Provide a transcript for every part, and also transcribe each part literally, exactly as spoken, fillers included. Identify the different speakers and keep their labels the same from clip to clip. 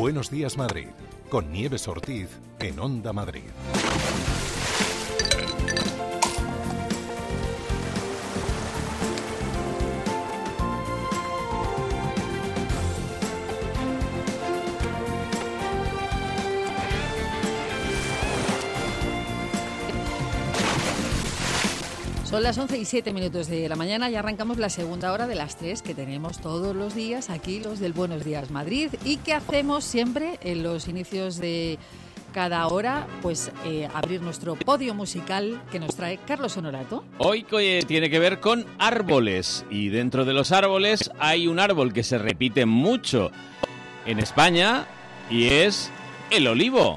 Speaker 1: Buenos días, Madrid, con Nieves Ortiz en Onda Madrid.
Speaker 2: Son las once y siete minutos de la mañana y arrancamos la segunda hora de las tres que tenemos todos los días aquí, los del Buenos Días Madrid, y que hacemos siempre en los inicios de cada hora, pues eh, abrir nuestro podio musical que nos trae Carlos Honorato.
Speaker 3: Hoy eh, tiene que ver con árboles, y dentro de los árboles hay un árbol que se repite mucho en España y es el olivo.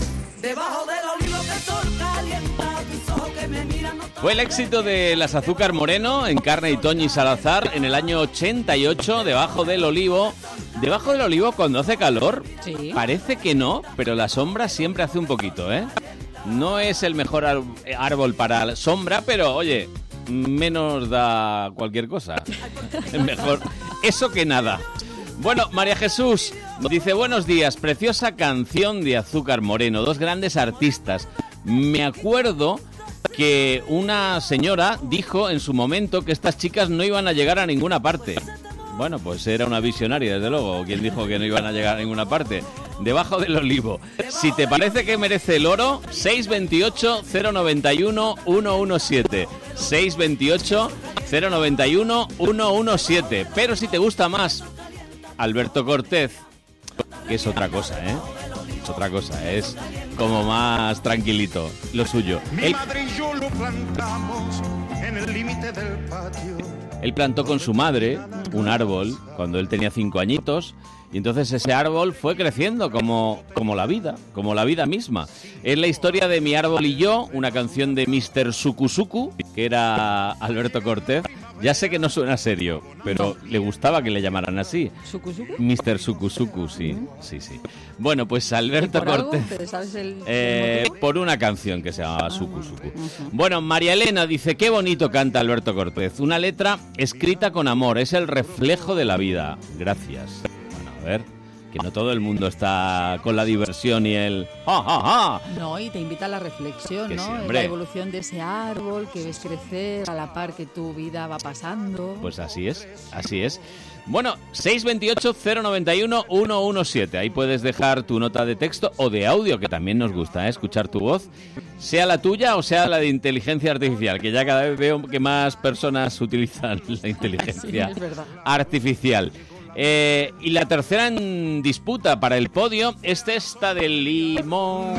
Speaker 4: Debajo del olivo que el sol calienta, tus ojos que me miran.
Speaker 3: Fue el éxito de las Azúcar Moreno, Encarna y Toñi Salazar en el año ochenta y ocho, Debajo del olivo. Debajo del olivo cuando hace calor,
Speaker 2: sí.
Speaker 3: Parece que no, pero la sombra siempre hace un poquito, ¿eh? No es el mejor ar- árbol para la sombra, pero oye, menos da cualquier cosa. Es mejor eso que nada. Bueno, María Jesús dice: buenos días, preciosa canción de Azúcar Moreno, dos grandes artistas. Me acuerdo que una señora dijo en su momento que estas chicas no iban a llegar a ninguna parte. Bueno, pues era una visionaria, desde luego, quien dijo que no iban a llegar a ninguna parte. Debajo del olivo. Si te parece que merece el oro, seis veintiocho, cero noventa y uno, ciento diecisiete. seis veintiocho, cero noventa y uno, ciento diecisiete. Pero si te gusta más Alberto Cortés, que es otra cosa, ¿eh? Es otra cosa, es como más tranquilito, lo suyo.
Speaker 5: Mi
Speaker 3: Él,
Speaker 5: madre y yo lo plantamos en el límite del patio.
Speaker 3: él plantó con su madre un árbol cuando él tenía cinco añitos, y entonces ese árbol fue creciendo como, como la vida, como la vida misma. Es la historia de Mi árbol y yo, una canción de mister Sukusuku, que era Alberto Cortés. Ya sé que no suena serio, pero le gustaba que le llamaran así.
Speaker 2: ¿Sukusuku?
Speaker 3: mister Sukusuku, sí, sí, sí. Bueno, pues Alberto
Speaker 2: ¿Por algo?
Speaker 3: Cortés,
Speaker 2: ¿Sabes el,
Speaker 3: eh,
Speaker 2: el motivo?
Speaker 3: por una canción que se llamaba
Speaker 2: Ah,
Speaker 3: Sukusuku.
Speaker 2: uh-huh.
Speaker 3: Bueno, María Elena dice: qué bonito canta Alberto Cortés. Una letra escrita con amor, es el reflejo de la vida. Gracias. Bueno, a ver, que no todo el mundo está con la diversión y el ¡ja, ja, ja!
Speaker 2: No, y te invita a la reflexión,
Speaker 3: Que
Speaker 2: ¿no?
Speaker 3: sí,
Speaker 2: En
Speaker 3: hombre.
Speaker 2: la evolución de ese árbol que ves crecer a la par que tu vida va pasando.
Speaker 3: Pues así es, así es. Bueno, seis veintiocho, cero noventa y uno, ciento diecisiete. Ahí puedes dejar tu nota de texto o de audio, que también nos gusta, ¿eh? Escuchar tu voz, sea la tuya o sea la de inteligencia artificial, que ya cada vez veo que más personas utilizan la inteligencia
Speaker 2: Sí, es verdad.
Speaker 3: artificial. Eh, y la tercera en disputa para el podio es esta del limón.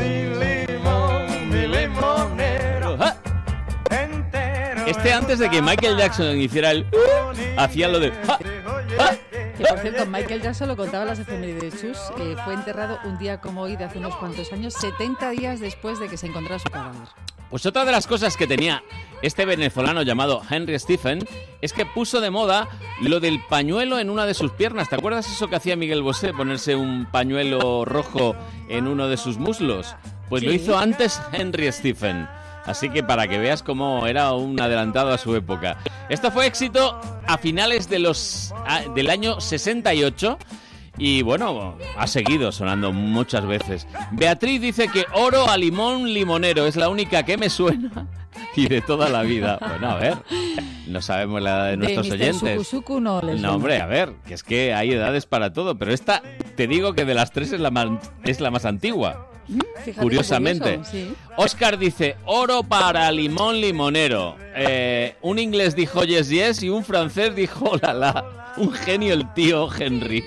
Speaker 5: Mi limonero
Speaker 3: ¡Ah!
Speaker 5: entero.
Speaker 3: Este, antes de que Michael Jackson hiciera el uh, hacía lo de ¡ah! ¡ah!
Speaker 2: Que por cierto, Michael Jackson lo contaba en las efemérides de Chus, eh, fue enterrado un día como hoy de hace unos cuantos años, setenta días después de que se encontrara su cadáver.
Speaker 3: Pues otra de las cosas que tenía este venezolano llamado Henry Stephen es que puso de moda lo del pañuelo en una de sus piernas. ¿Te acuerdas eso que hacía Miguel Bosé, ponerse un pañuelo rojo en uno de sus muslos? Pues
Speaker 2: Sí.
Speaker 3: lo hizo antes Henry Stephen. Así que para que veas cómo era un adelantado a su época. Esto fue éxito a finales de los a, del año sesenta y ocho. Y bueno, ha seguido sonando muchas veces. Beatriz dice que oro a limón limonero es la única que me suena y de toda la vida. Bueno, a ver, no sabemos la edad de nuestros
Speaker 2: de mister
Speaker 3: oyentes.
Speaker 2: Sukusuku no les
Speaker 3: No,
Speaker 2: suena.
Speaker 3: hombre, a ver, que es que hay edades para todo, pero esta, te digo que de las tres es la más, es la más antigua.
Speaker 2: Fíjate qué
Speaker 3: Curiosamente.
Speaker 2: curioso, sí.
Speaker 3: Oscar dice, oro para limón limonero. Eh, un inglés dijo yes, yes y un francés dijo la, la. Un genio el tío Henry.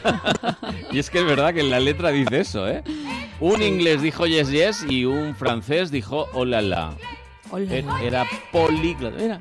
Speaker 3: Y es que es verdad que en la letra dice eso, ¿eh? Un inglés dijo yes, yes y un francés dijo hola, la.
Speaker 2: Hola.
Speaker 3: Era, era políglota. Era.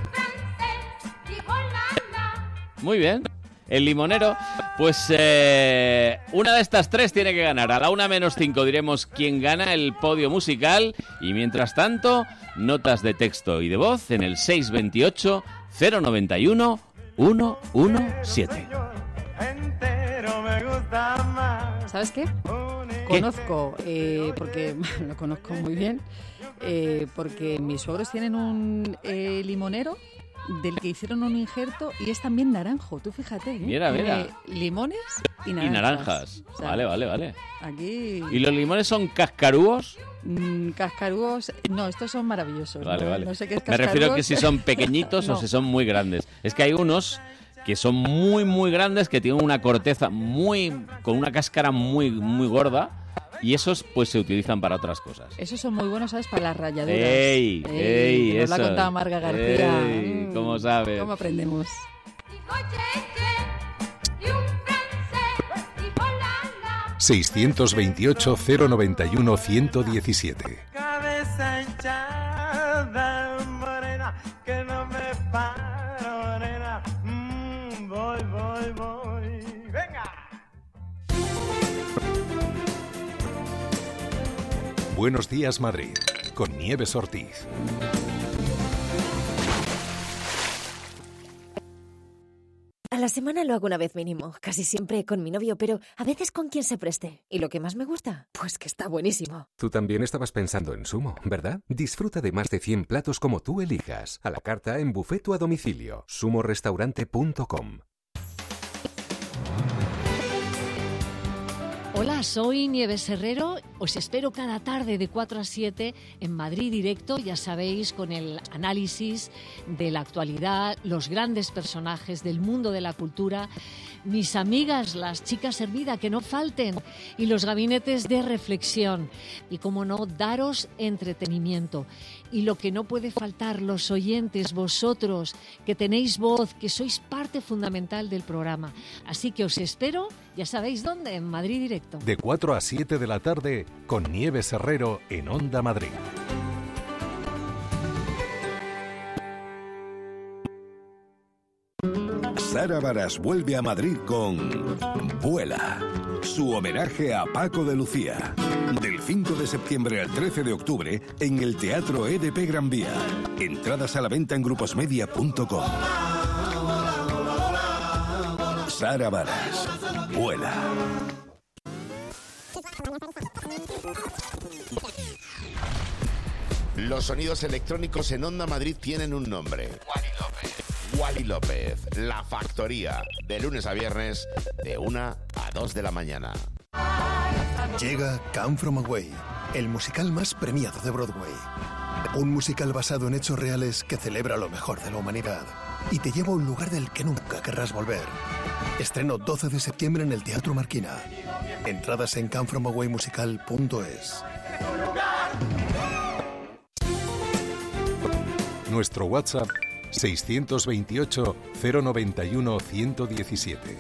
Speaker 3: Muy bien. El limonero, pues eh, una de estas tres tiene que ganar. A la una menos cinco diremos quién gana el podio musical. Y mientras tanto, notas de texto y de voz en el seis veintiocho, cero noventa y uno, ciento diecisiete.
Speaker 5: Entero me gusta más.
Speaker 2: ¿Sabes qué? Conozco, eh, porque lo conozco muy bien, eh, porque mis suegros tienen un eh, limonero del que hicieron un injerto y es también naranjo, tú fíjate, ¿eh?
Speaker 3: Mira, mira.
Speaker 2: Tiene limones y naranjas.
Speaker 3: Y naranjas.
Speaker 2: O sea,
Speaker 3: vale, vale, vale.
Speaker 2: Aquí...
Speaker 3: ¿Y los limones son cascarúos?
Speaker 2: Mm, cascarúos... No, estos son maravillosos.
Speaker 3: Vale,
Speaker 2: no,
Speaker 3: vale.
Speaker 2: no sé qué es
Speaker 3: Me
Speaker 2: cascarúos.
Speaker 3: refiero a que si son pequeñitos
Speaker 2: No.
Speaker 3: o si son muy grandes. Es que hay unos que son muy, muy grandes, que tienen una corteza muy... con una cáscara muy, muy gorda, y esos pues se utilizan para otras cosas.
Speaker 2: Esos son muy buenos, ¿sabes? Para las ralladuras.
Speaker 3: ¡Ey! ¡Ey!
Speaker 2: que nos la ha
Speaker 3: eso.
Speaker 2: contado Marga García.
Speaker 3: ¡Ey!
Speaker 2: Mm,
Speaker 3: ¿Cómo sabes?
Speaker 2: ¿Cómo aprendemos?
Speaker 1: seiscientos veintiocho, cero noventa y uno, ciento diecisiete.
Speaker 4: Cabeza hinchada, morena, que no me paro, morena. Mm, voy, voy, voy. ¡Venga!
Speaker 1: Buenos días, Madrid, con Nieves Ortiz.
Speaker 6: A la semana lo hago una vez mínimo, casi siempre con mi novio, pero a veces con quien se preste. ¿Y lo que más me gusta? Pues que está buenísimo.
Speaker 7: Tú también estabas pensando en Sumo, ¿verdad? Disfruta de más de cien platos como tú elijas, a la carta, en buffet o a domicilio. sumo restaurante punto com.
Speaker 8: Hola, soy Nieves Herrero. Os espero cada tarde de cuatro a siete en Madrid Directo, ya sabéis, con el análisis de la actualidad, los grandes personajes del mundo de la cultura, mis amigas, las chicas Hermida, que no falten, y los gabinetes de reflexión. Y, como no, daros entretenimiento. Y lo que no puede faltar, los oyentes, vosotros, que tenéis voz, que sois parte fundamental del programa. Así que os espero, ya sabéis dónde, en Madrid Directo.
Speaker 1: De cuatro a siete de la tarde, con Nieves Herrero en Onda Madrid.
Speaker 9: Sara Baras vuelve a Madrid con Vuela, su homenaje a Paco de Lucía. Del cinco de septiembre al trece de octubre en el Teatro E D P Gran Vía. Entradas a la venta en gruposmedia punto com. Sara Baras, Vuela.
Speaker 10: Los sonidos electrónicos en Onda Madrid tienen un nombre. Wally López. Wally López, La Factoría, de lunes a viernes, de una a dos de la mañana.
Speaker 11: Llega Come From Away, el musical más premiado de Broadway. Un musical basado en hechos reales que celebra lo mejor de la humanidad y te lleva a un lugar del que nunca querrás volver. Estreno doce de septiembre en el Teatro Marquina. Entradas en come from away musical punto es.
Speaker 1: Nuestro WhatsApp seiscientos veintiocho, cero noventa y uno, ciento diecisiete.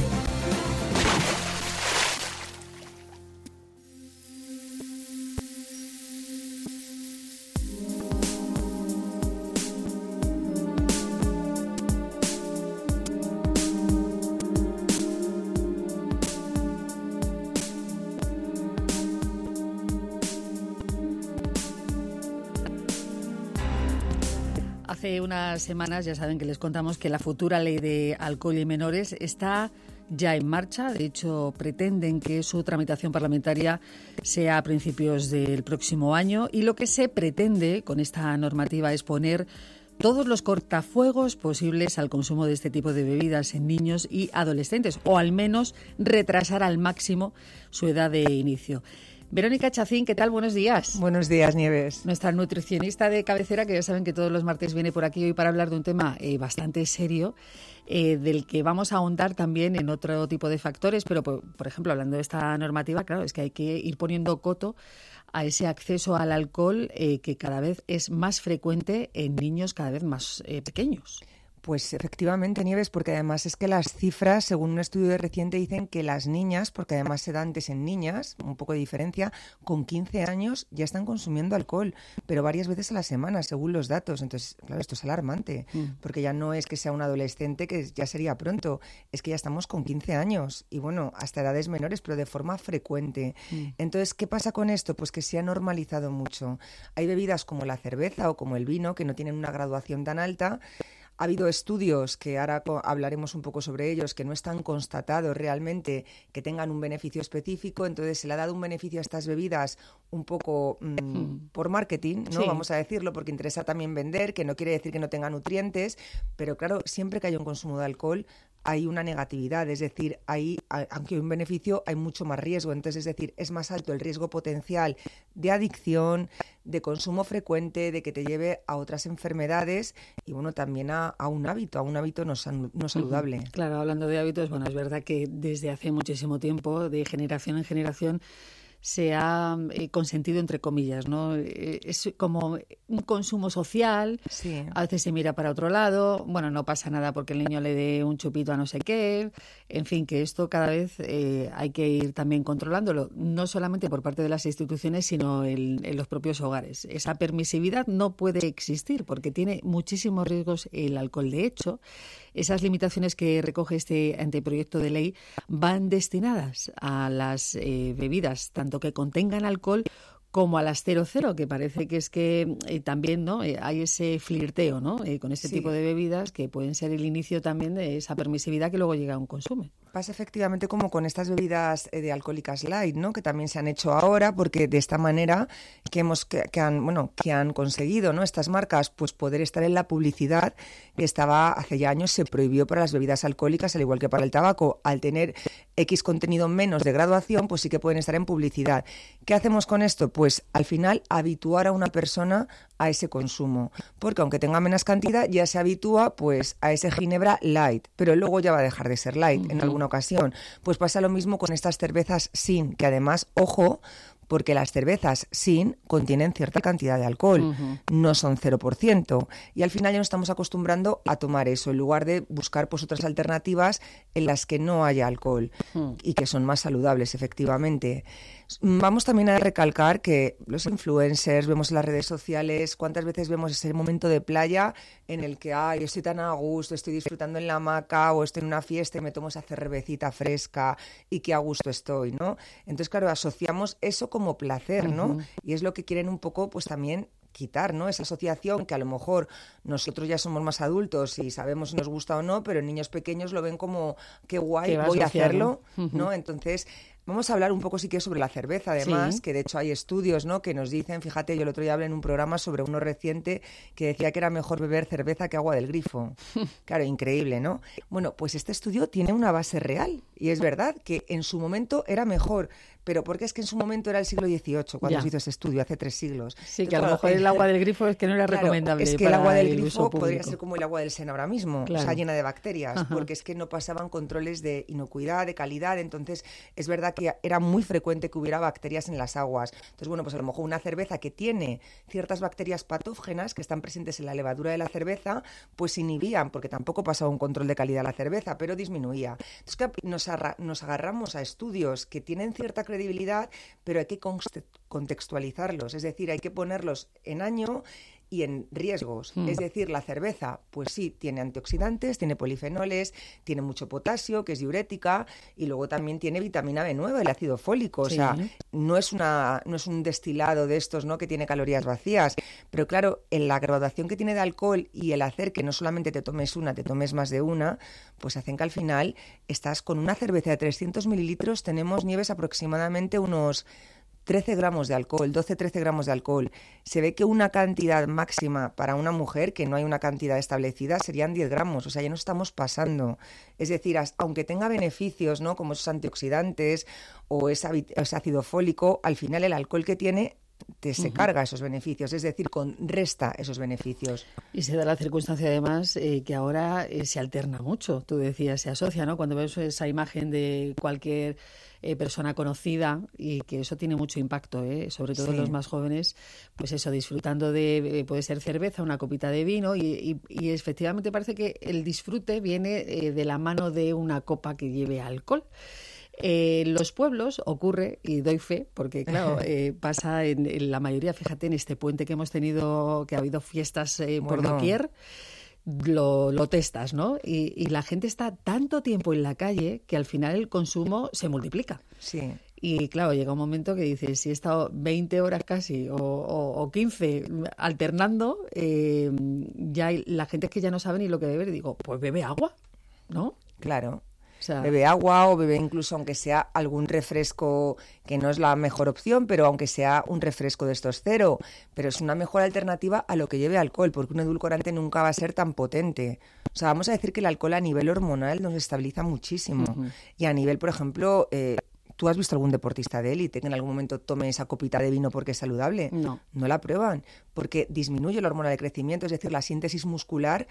Speaker 2: Hace unas semanas ya saben que les contamos que la futura ley de alcohol y menores está ya en marcha. De hecho, pretenden que su tramitación parlamentaria sea a principios del próximo año, y lo que se pretende con esta normativa es poner todos los cortafuegos posibles al consumo de este tipo de bebidas en niños y adolescentes, o al menos retrasar al máximo su edad de inicio. Verónica Chacín, ¿qué tal? Buenos días.
Speaker 12: Buenos días, Nieves.
Speaker 2: Nuestra nutricionista de cabecera, que ya saben que todos los martes viene por aquí hoy para hablar de un tema eh, bastante serio, eh, del que vamos a ahondar también en otro tipo de factores, pero por, por ejemplo, hablando de esta normativa, claro, es que hay que ir poniendo coto a ese acceso al alcohol eh, que cada vez es más frecuente en niños cada vez más eh, pequeños.
Speaker 12: Pues efectivamente, Nieves, porque además es que las cifras, según un estudio reciente, dicen que las niñas, porque además se da antes en niñas, un poco de diferencia, con quince años ya están consumiendo alcohol, pero varias veces a la semana, según los datos. Entonces, claro, esto es alarmante, mm. porque ya no es que sea un adolescente, que ya sería pronto, es que ya estamos con quince años y, bueno, hasta edades menores, pero de forma frecuente. Mm. Entonces, ¿qué pasa con esto? Pues que se ha normalizado mucho. Hay bebidas como la cerveza o como el vino que no tienen una graduación tan alta. Ha habido estudios, que ahora hablaremos un poco sobre ellos, que no están constatados realmente que tengan un beneficio específico, entonces se le ha dado un beneficio a estas bebidas un poco mmm, mm. por marketing, ¿no? Sí. Vamos a decirlo, porque interesa también vender, que no quiere decir que no tenga nutrientes, pero claro, siempre que haya un consumo de alcohol hay una negatividad, es decir, hay, aunque hay un beneficio, hay mucho más riesgo. Entonces, es decir, es más alto el riesgo potencial de adicción, de consumo frecuente, de que te lleve a otras enfermedades y, bueno, también a, a un hábito, a un hábito no, no saludable.
Speaker 2: Claro, hablando de hábitos, bueno, es verdad que desde hace muchísimo tiempo, de generación en generación, se ha eh, consentido, entre comillas, ¿no? Eh, es como un consumo social,
Speaker 12: sí.
Speaker 2: A veces se mira para otro lado, bueno, no pasa nada porque el niño le dé un chupito a no sé qué, en fin, que esto cada vez eh, hay que ir también controlándolo, no solamente por parte de las instituciones, sino en, en los propios hogares. Esa permisividad no puede existir porque tiene muchísimos riesgos el alcohol. De hecho, esas limitaciones que recoge este anteproyecto de ley van destinadas a las eh, bebidas, tanto que contengan alcohol como a las cero cero, que parece que es que eh, también no eh, hay ese flirteo, ¿no? Eh, con este
Speaker 12: sí.
Speaker 2: tipo de bebidas que pueden ser el inicio también de esa permisividad que luego llega a un consumo.
Speaker 12: Pasa efectivamente como con estas bebidas eh, de alcohólicas light, ¿no? Que también se han hecho ahora, porque de esta manera que hemos que, que han bueno que han conseguido, ¿no? Estas marcas, pues poder estar en la publicidad que estaba hace ya años se prohibió para las bebidas alcohólicas, al igual que para el tabaco. Al tener X contenido menos de graduación, pues sí que pueden estar en publicidad. ¿Qué hacemos con esto? Pues al final habituar a una persona a ese consumo, porque aunque tenga menos cantidad ya se habitúa pues a ese ginebra light, pero luego ya va a dejar de ser light uh-huh. en alguna ocasión. Pues pasa lo mismo con estas cervezas sin, que además, ojo, porque las cervezas sin contienen cierta cantidad de alcohol, uh-huh. no son cero por ciento. Y al final ya nos estamos acostumbrando a tomar eso, en lugar de buscar pues otras alternativas en las que no haya alcohol uh-huh. y que son más saludables, efectivamente. Vamos también a recalcar que los influencers, vemos en las redes sociales, cuántas veces vemos ese momento de playa en el que, ay, estoy tan a gusto, estoy disfrutando en la hamaca o estoy en una fiesta y me tomo esa cervecita fresca y qué a gusto estoy, ¿no? Entonces, claro, asociamos eso como placer, ¿no? Uh-huh. Y es lo que quieren un poco, pues también quitar, ¿no? Esa asociación que a lo mejor nosotros ya somos más adultos y sabemos si nos gusta o no, pero niños pequeños lo ven como qué guay, voy a hacerlo, uh-huh. ¿no? Entonces, vamos a hablar un poco, sí que sobre la cerveza, además, sí. que de hecho hay estudios, ¿no?, que nos dicen, fíjate, yo el otro día hablé en un programa sobre uno reciente que decía que era mejor beber cerveza que agua del grifo. Claro, increíble, ¿no? Bueno, pues este estudio tiene una base real y es verdad que en su momento era mejor, pero porque es que en su momento era el siglo dieciocho cuando ya. se hizo ese estudio, hace tres siglos.
Speaker 2: Sí, Entonces, que a lo mejor el agua del grifo es que no era
Speaker 12: claro,
Speaker 2: recomendable.
Speaker 12: Es que
Speaker 2: para
Speaker 12: el agua del
Speaker 2: el
Speaker 12: grifo podría ser como el agua del Sena ahora mismo, claro. o sea, llena de bacterias, Ajá. porque es que no pasaban controles de inocuidad, de calidad, entonces es verdad que era muy frecuente que hubiera bacterias en las aguas. Entonces, bueno, pues a lo mejor una cerveza que tiene ciertas bacterias patógenas que están presentes en la levadura de la cerveza, pues inhibían, porque tampoco pasaba un control de calidad a la cerveza, pero disminuía. Entonces, nos, arra- nos agarramos a estudios que tienen cierta credibilidad, pero hay que contextualizarlos, es decir, hay que ponerlos en año y en riesgos. Mm. Es decir, la cerveza, pues sí, tiene antioxidantes, tiene polifenoles, tiene mucho potasio, que es diurética, y luego también tiene vitamina B nueve, el ácido fólico. Sí. O sea, no es una, no es un destilado de estos, ¿no?, que tiene calorías vacías. Pero claro, en la graduación que tiene de alcohol y el hacer que no solamente te tomes una, te tomes más de una, pues hacen que al final estás con una cerveza de trescientos mililitros, tenemos Nieves aproximadamente unos trece gramos de alcohol, doce a trece gramos de alcohol. Se ve que una cantidad máxima para una mujer, que no hay una cantidad establecida, serían diez gramos. O sea, ya nos estamos pasando. Es decir, aunque tenga beneficios, ¿no?, como esos antioxidantes o ese, ese ácido fólico, al final el alcohol que tiene te se uh-huh. carga esos beneficios, es decir, contrarresta esos beneficios.
Speaker 2: Y se da la circunstancia además eh, que ahora eh, se alterna mucho, tú decías, se asocia, ¿no?, cuando ves esa imagen de cualquier eh, persona conocida, y que eso tiene mucho impacto, ¿eh?, sobre todo sí. los más jóvenes, pues eso, disfrutando de, eh, puede ser cerveza, una copita de vino, y, y, y efectivamente parece que el disfrute viene eh, de la mano de una copa que lleve alcohol. Eh, en los pueblos ocurre, y doy fe, porque claro, eh, pasa en, en la mayoría, fíjate, en este puente que hemos tenido, que ha habido fiestas eh, por bueno. doquier, lo, lo testas, ¿no? Y, y la gente está tanto tiempo en la calle que al final el consumo se multiplica.
Speaker 12: Sí.
Speaker 2: Y claro, llega un momento que dices, si he estado veinte horas casi o, o, o quince alternando, eh, ya hay, la gente es que ya no sabe ni lo que beber, y digo, pues bebe agua, ¿no?
Speaker 12: Claro.
Speaker 2: O sea,
Speaker 12: bebe agua o bebe incluso, aunque sea algún refresco, que no es la mejor opción, pero aunque sea un refresco de estos cero. Pero es una mejor alternativa a lo que lleve alcohol, porque un edulcorante nunca va a ser tan potente. O sea, vamos a decir que el alcohol a nivel hormonal nos estabiliza muchísimo. Uh-huh. Y a nivel, por ejemplo... Eh, ¿Tú has visto algún deportista de élite que en algún momento tome esa copita de vino porque es saludable?
Speaker 2: No.
Speaker 12: No la prueban, porque disminuye la hormona de crecimiento, es decir, la síntesis muscular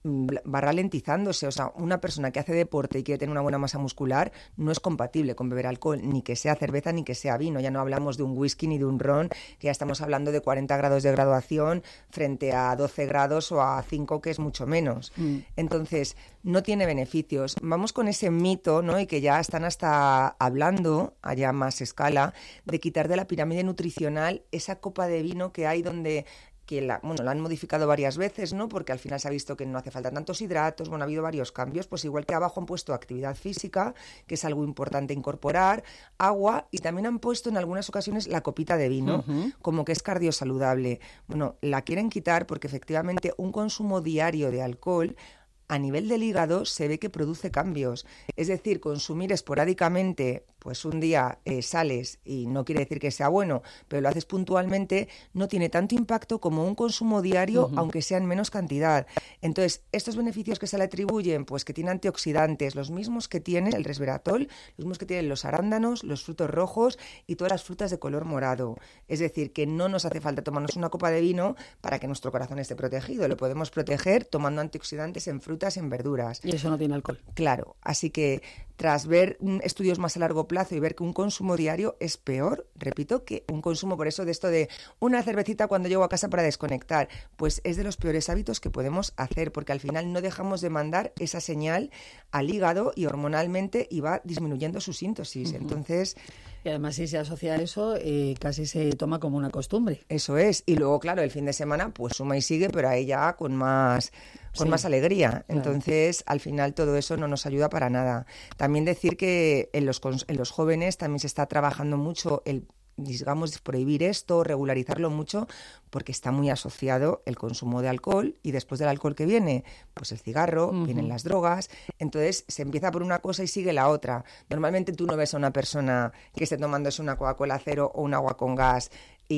Speaker 12: va ralentizándose. O sea, una persona que hace deporte y quiere tener una buena masa muscular no es compatible con beber alcohol, ni que sea cerveza ni que sea vino. Ya no hablamos de un whisky ni de un ron, que ya estamos hablando de cuarenta grados de graduación frente a doce grados o a cinco, que es mucho menos. Mm. Entonces, no tiene beneficios. Vamos con ese mito, ¿no? Y que ya están hasta hablando, allá más escala, de quitar de la pirámide nutricional esa copa de vino que hay donde... que la, bueno, la han modificado varias veces, ¿no? Porque al final se ha visto que no hace falta tantos hidratos, bueno, ha habido varios cambios, pues igual que abajo han puesto actividad física, que es algo importante incorporar, agua, y también han puesto en algunas ocasiones la copita de vino, uh-huh. como que es cardiosaludable. Bueno, la quieren quitar porque efectivamente un consumo diario de alcohol a nivel del hígado se ve que produce cambios. Es decir, consumir esporádicamente, pues un día eh, sales y no quiere decir que sea bueno, pero lo haces puntualmente, no tiene tanto impacto como un consumo diario, uh-huh. aunque sea en menos cantidad. Entonces, estos beneficios que se le atribuyen, pues que tiene antioxidantes, los mismos que tiene el resveratrol, los mismos que tienen los arándanos, los frutos rojos y todas las frutas de color morado. Es decir, que no nos hace falta tomarnos una copa de vino para que nuestro corazón esté protegido. Lo podemos proteger tomando antioxidantes en frutas, en verduras.
Speaker 2: Y eso no tiene alcohol.
Speaker 12: Claro, así que tras ver estudios más a largo plazo y ver que un consumo diario es peor, repito, que un consumo, por eso de esto de una cervecita cuando llego a casa para desconectar, pues es de los peores hábitos que podemos hacer, porque al final no dejamos de mandar esa señal al hígado y hormonalmente y va disminuyendo su síntesis. Uh-huh. Entonces...
Speaker 2: Y además si se asocia a eso, eh, casi se toma como una costumbre.
Speaker 12: Eso es. Y luego, claro, el fin de semana, pues suma y sigue, pero ahí ya con más... con sí, más alegría. Claro. Entonces, al final todo eso no nos ayuda para nada. También decir que en los, en los jóvenes también se está trabajando mucho el, digamos, prohibir esto, regularizarlo mucho, porque está muy asociado el consumo de alcohol y después del alcohol que viene, pues el cigarro, uh-huh. vienen las drogas. Entonces, se empieza por una cosa y sigue la otra. Normalmente tú no ves a una persona que esté tomándose una Coca-Cola cero o un agua con gas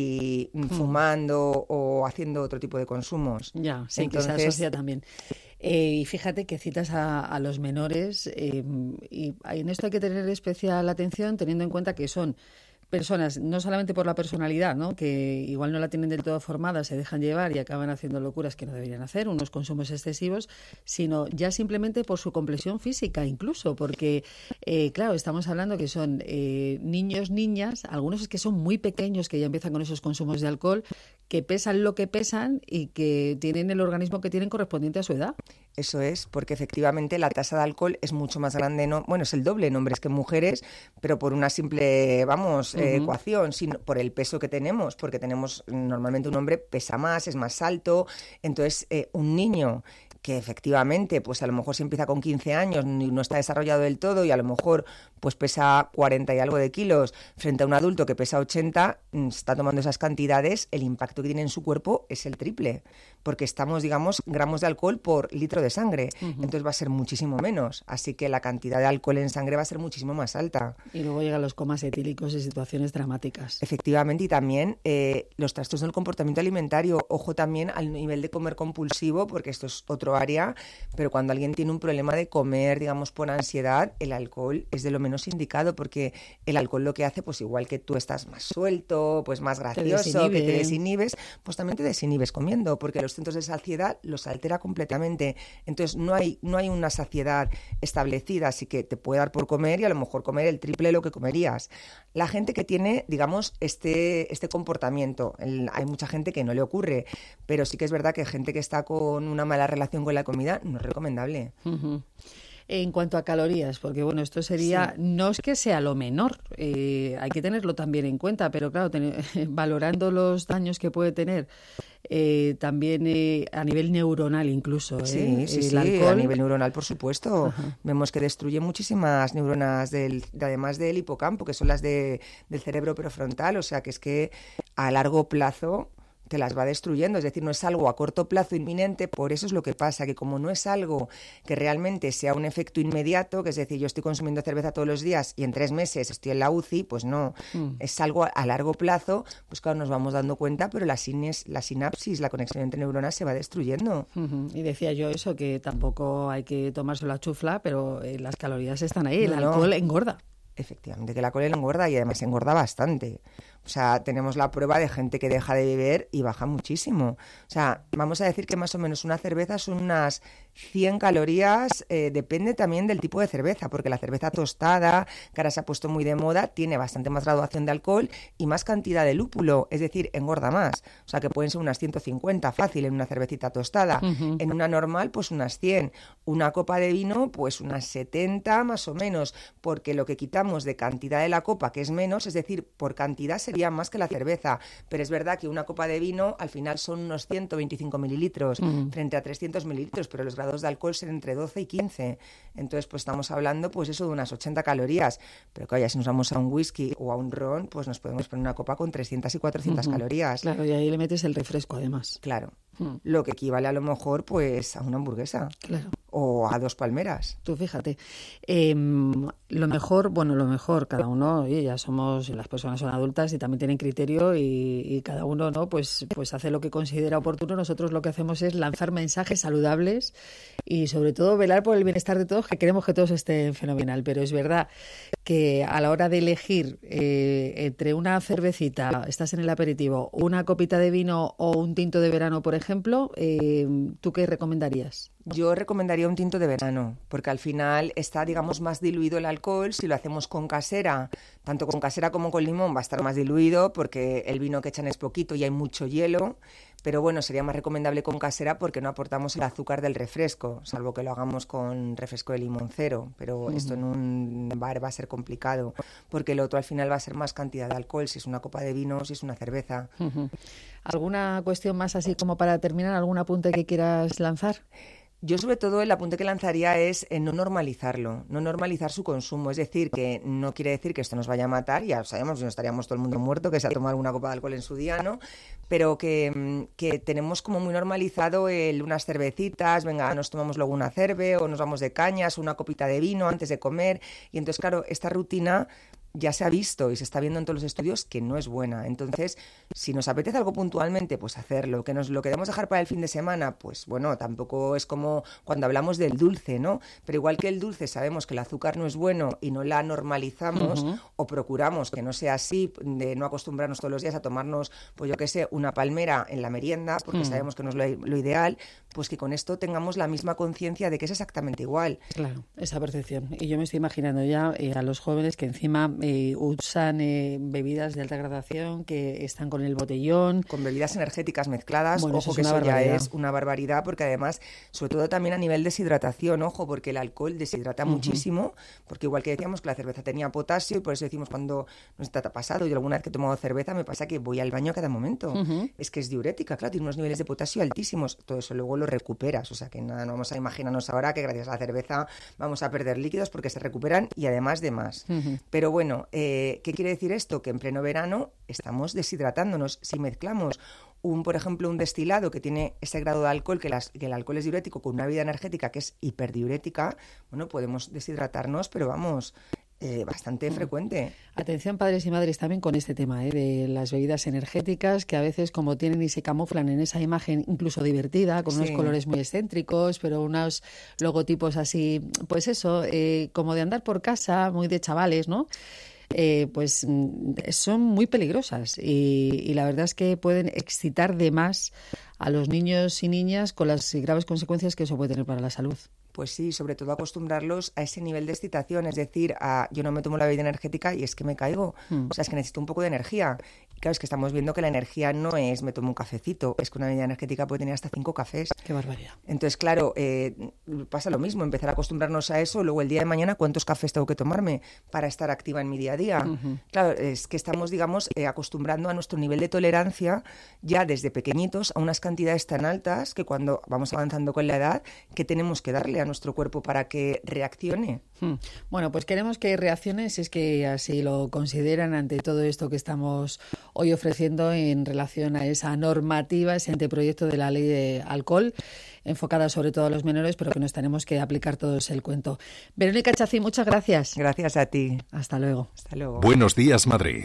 Speaker 12: y fumando mm. o haciendo otro tipo de consumos.
Speaker 2: Ya, sí, entonces... que se asocia también. Eh, y fíjate que citas a, a los menores eh, y en esto hay que tener especial atención teniendo en cuenta que son personas, no solamente por la personalidad, ¿no? Que igual no la tienen del todo formada, se dejan llevar y acaban haciendo locuras que no deberían hacer, unos consumos excesivos, sino ya simplemente por su complexión física incluso, porque, eh, claro, estamos hablando que son eh, niños, niñas, algunos es que son muy pequeños, que ya empiezan con esos consumos de alcohol, que pesan lo que pesan y que tienen el organismo que tienen correspondiente a su edad.
Speaker 12: Eso es, porque efectivamente la tasa de alcohol es mucho más grande, no, bueno, es el doble en hombres que en mujeres, pero por una simple, vamos, uh-huh. eh, ecuación, sino por el peso que tenemos, porque tenemos, normalmente un hombre pesa más, es más alto, entonces eh, un niño que efectivamente, pues a lo mejor si empieza con quince años y no está desarrollado del todo y a lo mejor pues pesa cuarenta y algo de kilos frente a un adulto que pesa ochenta, está tomando esas cantidades, el impacto que tiene en su cuerpo es el triple, porque estamos, digamos, gramos de alcohol por litro de sangre, uh-huh. entonces va a ser muchísimo menos, así que la cantidad de alcohol en sangre va a ser muchísimo más alta.
Speaker 2: Y luego llegan los comas etílicos y situaciones dramáticas.
Speaker 12: Efectivamente, y también eh, los trastornos del comportamiento alimentario, ojo también al nivel de comer compulsivo, porque esto es otro área, pero cuando alguien tiene un problema de comer, digamos, por ansiedad, el alcohol es de lo menos indicado, porque el alcohol lo que hace, pues igual que tú estás más suelto, pues más gracioso, te que te desinhibes, pues también te desinhibes comiendo, porque los centros de saciedad los altera completamente. Entonces no hay, no hay una saciedad establecida, así que te puede dar por comer y a lo mejor comer el triple de lo que comerías. La gente que tiene, digamos, este, este comportamiento, el, hay mucha gente que no le ocurre, pero sí que es verdad que gente que está con una mala relación con la comida no es recomendable.
Speaker 2: Uh-huh. En cuanto a calorías, porque bueno, esto sería, sí. no es que sea lo menor, eh, hay que tenerlo también en cuenta, pero claro, ten, valorando los daños que puede tener, eh, también eh, a nivel neuronal incluso. ¿eh?
Speaker 12: Sí, sí,
Speaker 2: el
Speaker 12: sí,
Speaker 2: alcohol...
Speaker 12: a nivel neuronal, por supuesto. Ajá. Vemos que destruye muchísimas neuronas, del, además del hipocampo, que son las de, del cerebro prefrontal, o sea que es que a largo plazo te las va destruyendo, es decir, no es algo a corto plazo inminente, por eso es lo que pasa, que como no es algo que realmente sea un efecto inmediato, que es decir, yo estoy consumiendo cerveza todos los días y en tres meses estoy en la U C I, pues no, mm. es algo a largo plazo, pues claro, nos vamos dando cuenta, pero la, sines, la sinapsis, la conexión entre neuronas se va destruyendo.
Speaker 2: Uh-huh. Y decía yo eso, que tampoco hay que tomarse la chufla, pero eh, las calorías están ahí, el
Speaker 12: no,
Speaker 2: alcohol
Speaker 12: no.
Speaker 2: engorda.
Speaker 12: Efectivamente, que el alcohol engorda y además engorda bastante. O sea, tenemos la prueba de gente que deja de beber y baja muchísimo. O sea, vamos a decir que más o menos una cerveza son unas cien calorías, eh, depende también del tipo de cerveza, porque la cerveza tostada, que ahora se ha puesto muy de moda, tiene bastante más graduación de alcohol y más cantidad de lúpulo, es decir, engorda más. O sea, que pueden ser unas ciento cincuenta fácil en una cervecita tostada. Uh-huh. En una normal, pues unas cien. Una copa de vino, pues unas setenta más o menos, porque lo que quitamos de cantidad de la copa, que es menos, es decir, por cantidad sería más que la cerveza, pero es verdad que una copa de vino al final son unos ciento veinticinco mililitros mm. frente a trescientos mililitros, pero los grados de alcohol son entre doce y quince, entonces pues estamos hablando pues eso de unas ochenta calorías, pero claro, ya si nos vamos a un whisky o a un ron, pues nos podemos poner una copa con trescientas y cuatrocientas uh-huh. calorías.
Speaker 2: Claro, y ahí le metes el refresco además.
Speaker 12: Claro, mm. lo que equivale a lo mejor pues a una hamburguesa.
Speaker 2: Claro.
Speaker 12: O a dos palmeras.
Speaker 2: Tú fíjate, eh, lo mejor, bueno, lo mejor, cada uno, oye, ya somos, las personas son adultas y también tienen criterio y, y cada uno, ¿no? Pues, pues hace lo que considera oportuno. Nosotros lo que hacemos es lanzar mensajes saludables y sobre todo velar por el bienestar de todos, que queremos que todos estén fenomenal. Pero es verdad que a la hora de elegir eh, entre una cervecita, estás en el aperitivo, una copita de vino o un tinto de verano, por ejemplo, eh, ¿tú qué recomendarías?
Speaker 12: Yo recomendaría un tinto de verano, porque al final está, digamos, más diluido el alcohol. Si lo hacemos con casera, tanto con casera como con limón, va a estar más diluido porque el vino que echan es poquito y hay mucho hielo. Pero bueno, sería más recomendable con casera porque no aportamos el azúcar del refresco, salvo que lo hagamos con refresco de limón cero. Pero uh-huh. esto en un bar va a ser complicado, porque el otro al final va a ser más cantidad de alcohol, si es una copa de vino, si es una cerveza.
Speaker 2: Uh-huh. ¿Alguna cuestión más así como para terminar? ¿Algún apunte que quieras lanzar?
Speaker 12: Yo sobre todo el apunte que lanzaría es en no normalizarlo, no normalizar su consumo, es decir, que no quiere decir que esto nos vaya a matar, ya lo sabemos, si no estaríamos todo el mundo muerto, que se ha tomado alguna copa de alcohol en su día, ¿no? Pero que, que tenemos como muy normalizado el unas cervecitas, venga, nos tomamos luego una cerve o nos vamos de cañas, una copita de vino antes de comer, y entonces claro, esta rutina ya se ha visto y se está viendo en todos los estudios que no es buena. Entonces, si nos apetece algo puntualmente, pues hacerlo. Que nos lo queremos dejar para el fin de semana, pues bueno, tampoco es como cuando hablamos del dulce, ¿no? Pero igual que el dulce sabemos que el azúcar no es bueno y no la normalizamos uh-huh. o procuramos que no sea así, de no acostumbrarnos todos los días a tomarnos, pues yo qué sé, una palmera en la merienda, porque uh-huh. sabemos que no es lo, lo ideal, pues que con esto tengamos la misma conciencia de que es exactamente igual.
Speaker 2: Claro, esa percepción. Y yo me estoy imaginando ya eh, a los jóvenes que encima Eh, usan eh, bebidas de alta gradación, que están con el botellón.
Speaker 12: Con bebidas energéticas mezcladas.
Speaker 2: Bueno,
Speaker 12: ojo,
Speaker 2: eso
Speaker 12: que eso ya es una barbaridad, porque además, sobre todo también a nivel deshidratación, ojo, porque el alcohol deshidrata uh-huh. muchísimo, porque igual que decíamos que la cerveza tenía potasio, y por eso decimos cuando nos está pasado, yo alguna vez que he tomado cerveza me pasa que voy al baño a cada momento. Uh-huh. Es que es diurética, claro, tiene unos niveles de potasio altísimos. Todo eso luego lo recuperas, o sea que nada, no vamos a imaginarnos ahora que gracias a la cerveza vamos a perder líquidos porque se recuperan y además de más. Uh-huh. Pero bueno, Eh, ¿qué quiere decir esto? Que en pleno verano estamos deshidratándonos. Si mezclamos un, por ejemplo, un destilado que tiene ese grado de alcohol, que, las, que el alcohol es diurético, con una bebida energética que es hiperdiurética, bueno, podemos deshidratarnos, pero vamos, eh, bastante mm. frecuente.
Speaker 2: Atención, padres y madres, también con este tema ¿eh? de las bebidas energéticas, que a veces como tienen y se camuflan en esa imagen incluso divertida, con sí. unos colores muy excéntricos, pero unos logotipos así, pues eso, eh, como de andar por casa, muy de chavales, ¿no? Eh, pues son muy peligrosas y, y la verdad es que pueden excitar de más a los niños y niñas con las graves consecuencias que eso puede tener para la salud.
Speaker 12: Pues sí, sobre todo acostumbrarlos a ese nivel de excitación, es decir, a yo no me tomo la bebida energética y es que me caigo, mm. o sea, es que necesito un poco de energía. Y claro, es que estamos viendo que la energía no es me tomo un cafecito, es que una bebida energética puede tener hasta cinco cafés.
Speaker 2: ¡Qué barbaridad!
Speaker 12: Entonces, claro, eh, pasa lo mismo, empezar a acostumbrarnos a eso, luego el día de mañana, ¿cuántos cafés tengo que tomarme para estar activa en mi día a día? Uh-huh. Claro, es que estamos, digamos, eh, acostumbrando a nuestro nivel de tolerancia ya desde pequeñitos a unas cantidades tan altas que cuando vamos avanzando con la edad, que tenemos que darle a nuestro cuerpo para que reaccione.
Speaker 2: Bueno, pues queremos que reacciones, si es que así lo consideran, ante todo esto que estamos hoy ofreciendo en relación a esa normativa, ese anteproyecto de la ley de alcohol, enfocada sobre todo a los menores, pero que nos tenemos que aplicar todos el cuento. Verónica Chací, muchas gracias.
Speaker 12: Gracias a ti.
Speaker 2: Hasta luego.
Speaker 12: Hasta luego.
Speaker 1: Buenos días, Madrid.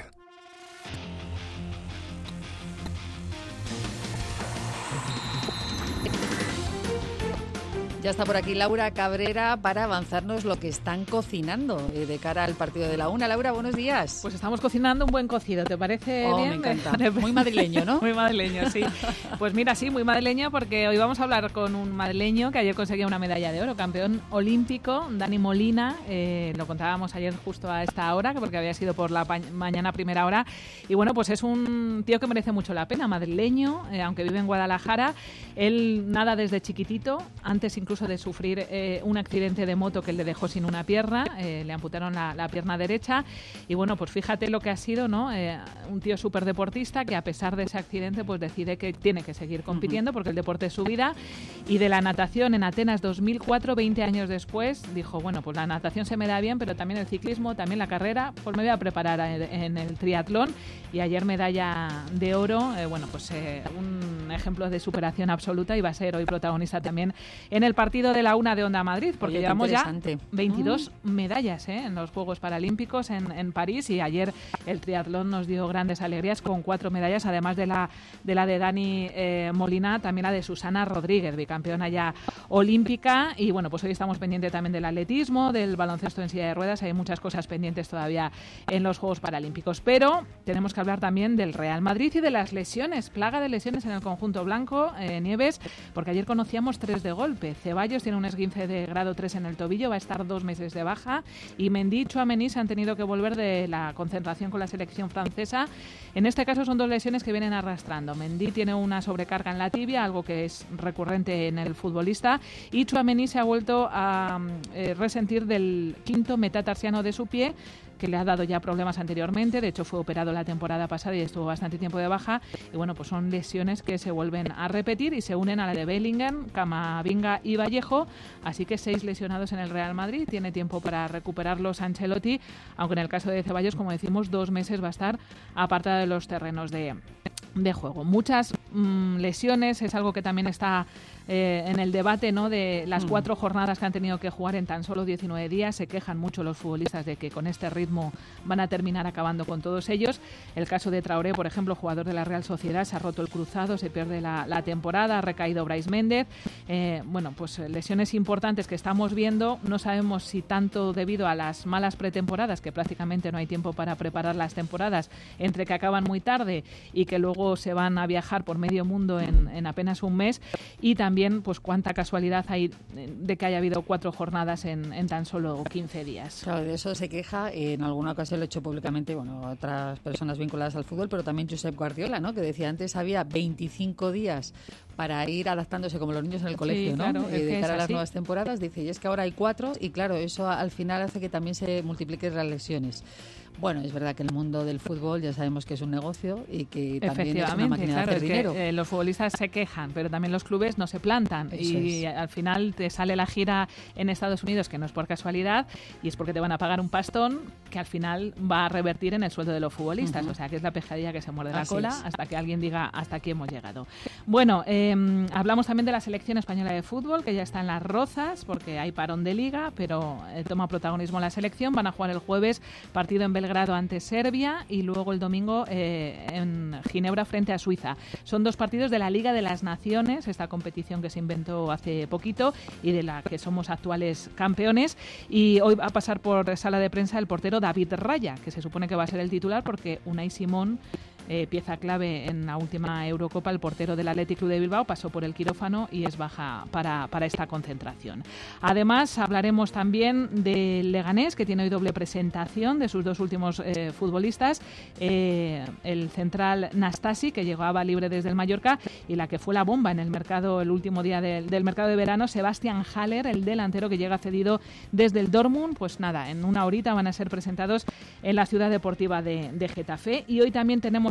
Speaker 2: Ya está por aquí Laura Cabrera para avanzarnos lo que están cocinando eh, de cara al partido de la una. Laura, buenos días.
Speaker 13: Pues estamos cocinando un buen cocido, ¿te parece
Speaker 2: oh,
Speaker 13: bien?
Speaker 2: Me encanta. Muy madrileño, ¿no?
Speaker 13: Muy madrileño, sí. Pues mira, sí, muy madrileño, porque hoy vamos a hablar con un madrileño que ayer conseguía una medalla de oro, campeón olímpico, Dani Molina. Eh, lo contábamos ayer justo a esta hora, porque había sido por la pa- mañana primera hora. Y bueno, pues es un tío que merece mucho la pena, madrileño, eh, aunque vive en Guadalajara. Él nada desde chiquitito, antes incluso de sufrir eh, un accidente de moto que le dejó sin una pierna, eh, le amputaron la, la pierna derecha y bueno, pues fíjate lo que ha sido, ¿no? Eh, un tío súper deportista que a pesar de ese accidente pues decide que tiene que seguir compitiendo, uh-huh, porque el deporte es su vida. Y de la natación en Atenas dos mil cuatro, veinte años después, dijo, bueno, pues la natación se me da bien, pero también el ciclismo, también la carrera, pues me voy a preparar en, en el triatlón. Y ayer medalla de oro, eh, bueno, pues eh, un ejemplo de superación absoluta, y va a ser hoy protagonista también en el partido de la una de Onda Madrid, porque
Speaker 2: Oye,
Speaker 13: llevamos ya veintidós
Speaker 2: mm.
Speaker 13: medallas ¿eh? en los Juegos Paralímpicos en, en París, y ayer el triatlón nos dio grandes alegrías con cuatro medallas, además de la de, la de Dani eh, Molina, también la de Susana Rodríguez, bicampeona ya olímpica. Y bueno, pues hoy estamos pendientes también del atletismo, del baloncesto en silla de ruedas. Hay muchas cosas pendientes todavía en los Juegos Paralímpicos, pero tenemos que hablar también del Real Madrid y de las lesiones, plaga de lesiones en el conjunto blanco, eh, Nieves, porque ayer conocíamos tres de golpe. Ceballos tiene un esguince de grado tres en el tobillo, va a estar dos meses de baja, y Mendy y Tchouaméni se han tenido que volver de la concentración con la selección francesa. En este caso son dos lesiones que vienen arrastrando. Mendy tiene una sobrecarga en la tibia, algo que es recurrente en el futbolista, y Tchouaméni se ha vuelto a eh, resentir del quinto metatarsiano de su pie, que le ha dado ya problemas anteriormente. De hecho, fue operado la temporada pasada y estuvo bastante tiempo de baja. Y bueno, pues son lesiones que se vuelven a repetir y se unen a la de Bellingham, Camavinga y Vallejo. Así que seis lesionados en el Real Madrid. Tiene tiempo para recuperarlos Ancelotti, aunque en el caso de Ceballos, como decimos, dos meses va a estar apartado de los terrenos de, de juego. Muchas mmm, lesiones, es algo que también está eh, en el debate, ¿no?, de las mm. cuatro jornadas que han tenido que jugar en tan solo diecinueve días. Se quejan mucho los futbolistas de que con este ritmo van a terminar acabando con todos ellos. El caso de Traoré, por ejemplo, jugador de la Real Sociedad, se ha roto el cruzado, se pierde la, la temporada, ha recaído Brais Méndez. Eh, bueno, pues lesiones importantes que estamos viendo. No sabemos si tanto debido a las malas pretemporadas, que prácticamente no hay tiempo para preparar las temporadas, entre que acaban muy tarde y que luego se van a viajar por medio mundo en, en apenas un mes, y también pues cuánta casualidad hay de que haya habido cuatro jornadas en, en tan solo quince días.
Speaker 2: Claro, de eso se queja, en alguna ocasión lo he hecho públicamente, bueno, otras personas vinculadas al fútbol, pero también Josep Guardiola, ¿no?, que decía antes había veinticinco días para ir adaptándose como los niños en el colegio,
Speaker 13: sí,
Speaker 2: ¿no?
Speaker 13: Claro,
Speaker 2: eh, de cara a las
Speaker 13: así.
Speaker 2: nuevas temporadas, dice, y es que ahora hay cuatro, y claro, eso al final hace que también se multipliquen las lesiones. Bueno, es verdad que el mundo del fútbol ya sabemos que es un negocio y que también es una máquina
Speaker 13: claro,
Speaker 2: de hacer
Speaker 13: es
Speaker 2: dinero.
Speaker 13: Que, eh, los futbolistas se quejan, pero también los clubes no se plantan. Eso y es. Al final te sale la gira en Estados Unidos, que no es por casualidad, y es porque te van a pagar un pastón que al final va a revertir en el sueldo de los futbolistas. Uh-huh. O sea, que es la pescadilla que se muerde Así la cola es. hasta que alguien diga hasta aquí hemos llegado. Bueno, eh, hablamos también de la selección española de fútbol, que ya está en las rozas porque hay parón de liga, pero eh, toma protagonismo la selección. Van a jugar el jueves partido en Belgrado ante Serbia, y luego el domingo eh, en Ginebra frente a Suiza. Son dos partidos de la Liga de las Naciones, esta competición que se inventó hace poquito y de la que somos actuales campeones. Y hoy va a pasar por sala de prensa el portero David Raya, que se supone que va a ser el titular porque Unai Simón, Eh, pieza clave en la última Eurocopa, el portero del Athletic Club de Bilbao, pasó por el quirófano y es baja para, para esta concentración. Además, hablaremos también del Leganés, que tiene hoy doble presentación de sus dos últimos eh, futbolistas, eh, el central Nastasi, que llegaba libre desde el Mallorca, y la que fue la bomba en el mercado el último día del, del mercado de verano, Sebastian Haller, el delantero que llega cedido desde el Dortmund. Pues nada, en una horita van a ser presentados en la ciudad deportiva de, de Getafe. Y hoy también tenemos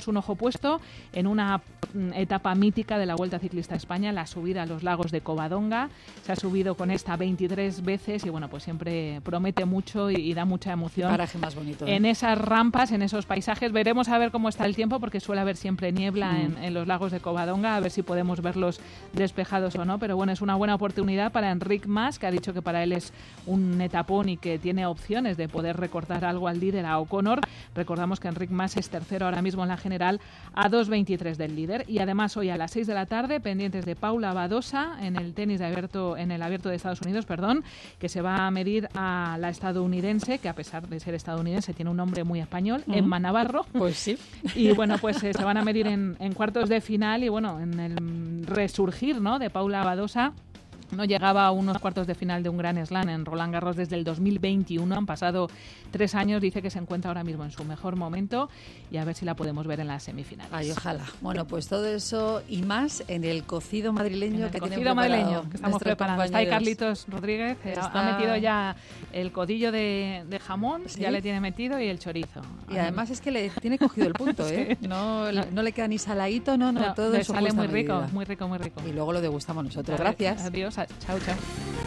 Speaker 13: tenemos un ojo puesto en una etapa mítica de la Vuelta Ciclista a España, la subida a los lagos de Covadonga. Se ha subido con esta veintitrés veces y bueno, pues siempre promete mucho y, y da mucha emoción.
Speaker 2: Paraje más bonito, ¿eh?
Speaker 13: En esas rampas, en esos paisajes. Veremos a ver cómo está el tiempo, porque suele haber siempre niebla mm. en, en los lagos de Covadonga, a ver si podemos verlos despejados o no. Pero bueno, es una buena oportunidad para Enric Mas, que ha dicho que para él es un etapón y que tiene opciones de poder recortar algo al líder, a O'Connor. Recordamos que Enric Mas es tercero ahora mismo en la general, a dos veintitrés del líder. Y además hoy a las seis de la tarde, pendientes de Paula Badosa en el tenis de abierto, en el abierto de Estados Unidos, perdón, que se va a medir a la estadounidense, que a pesar de ser estadounidense tiene un nombre muy español, uh-huh. Emma Navarro.
Speaker 2: Pues sí.
Speaker 13: Y bueno, pues eh, se van a medir en, en cuartos de final y bueno, en el resurgir, ¿no?, de Paula Badosa. No llegaba a unos cuartos de final de un Grand Slam en Roland Garros desde el dos mil veintiuno. Han pasado tres años. Dice que se encuentra ahora mismo en su mejor momento y a ver si la podemos ver en las semifinales.
Speaker 2: Ay, ojalá. Bueno, pues todo eso y más en el cocido madrileño
Speaker 13: el
Speaker 2: que
Speaker 13: cocido
Speaker 2: tiene
Speaker 13: madrileño que estamos preparando. Está ahí Carlitos Rodríguez. Está... Ha metido ya el codillo de, de jamón, ¿sí? Ya le tiene metido, y el chorizo.
Speaker 2: Y además es que le tiene cogido el punto, ¿eh? Sí. No, no le queda ni saladito, no, no, no todo eso
Speaker 13: sale muy rico, medida. muy rico, muy rico.
Speaker 2: Y luego lo degustamos nosotros. Gracias.
Speaker 13: Adiós. Chao, chao.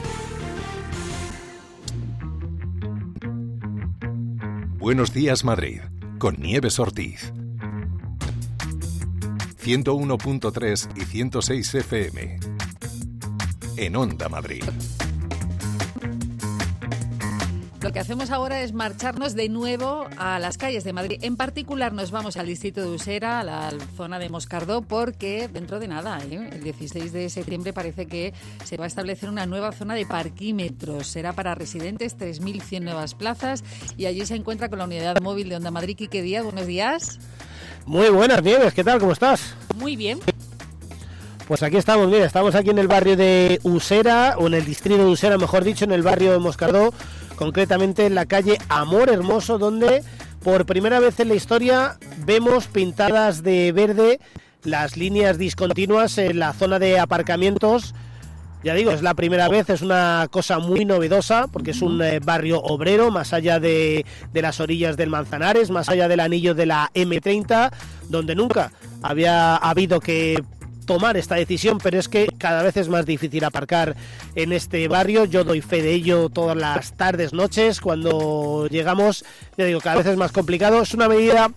Speaker 1: Buenos días, Madrid, con Nieves Ortiz. ciento uno punto tres y ciento seis F M. En Onda Madrid.
Speaker 2: Lo que hacemos ahora es marcharnos de nuevo a las calles de Madrid. En particular nos vamos al distrito de Usera, a la zona de Moscardó, porque dentro de nada, ¿eh? el dieciséis de septiembre parece que se va a establecer una nueva zona de parquímetros. Será para residentes, tres mil cien nuevas plazas, y allí se encuentra con la unidad móvil de Onda Madrid. Quique Díaz, buenos días.
Speaker 14: Muy buenas, Nieves, ¿qué tal? ¿Cómo estás?
Speaker 2: Muy bien.
Speaker 14: Pues aquí estamos, mira, estamos aquí en el barrio de Usera, o en el distrito de Usera, mejor dicho, en el barrio de Moscardó, concretamente en la calle Amor Hermoso, donde por primera vez en la historia vemos pintadas de verde las líneas discontinuas en la zona de aparcamientos. Ya digo, es la primera vez, es una cosa muy novedosa, porque es un eh, barrio obrero, más allá de, de las orillas del Manzanares, más allá del anillo de la eme treinta, donde nunca había habido que tomar esta decisión, pero es que cada vez es más difícil aparcar en este barrio. Yo doy fe de ello todas las tardes, noches, cuando llegamos, ya digo, cada vez es más complicado. Es una medida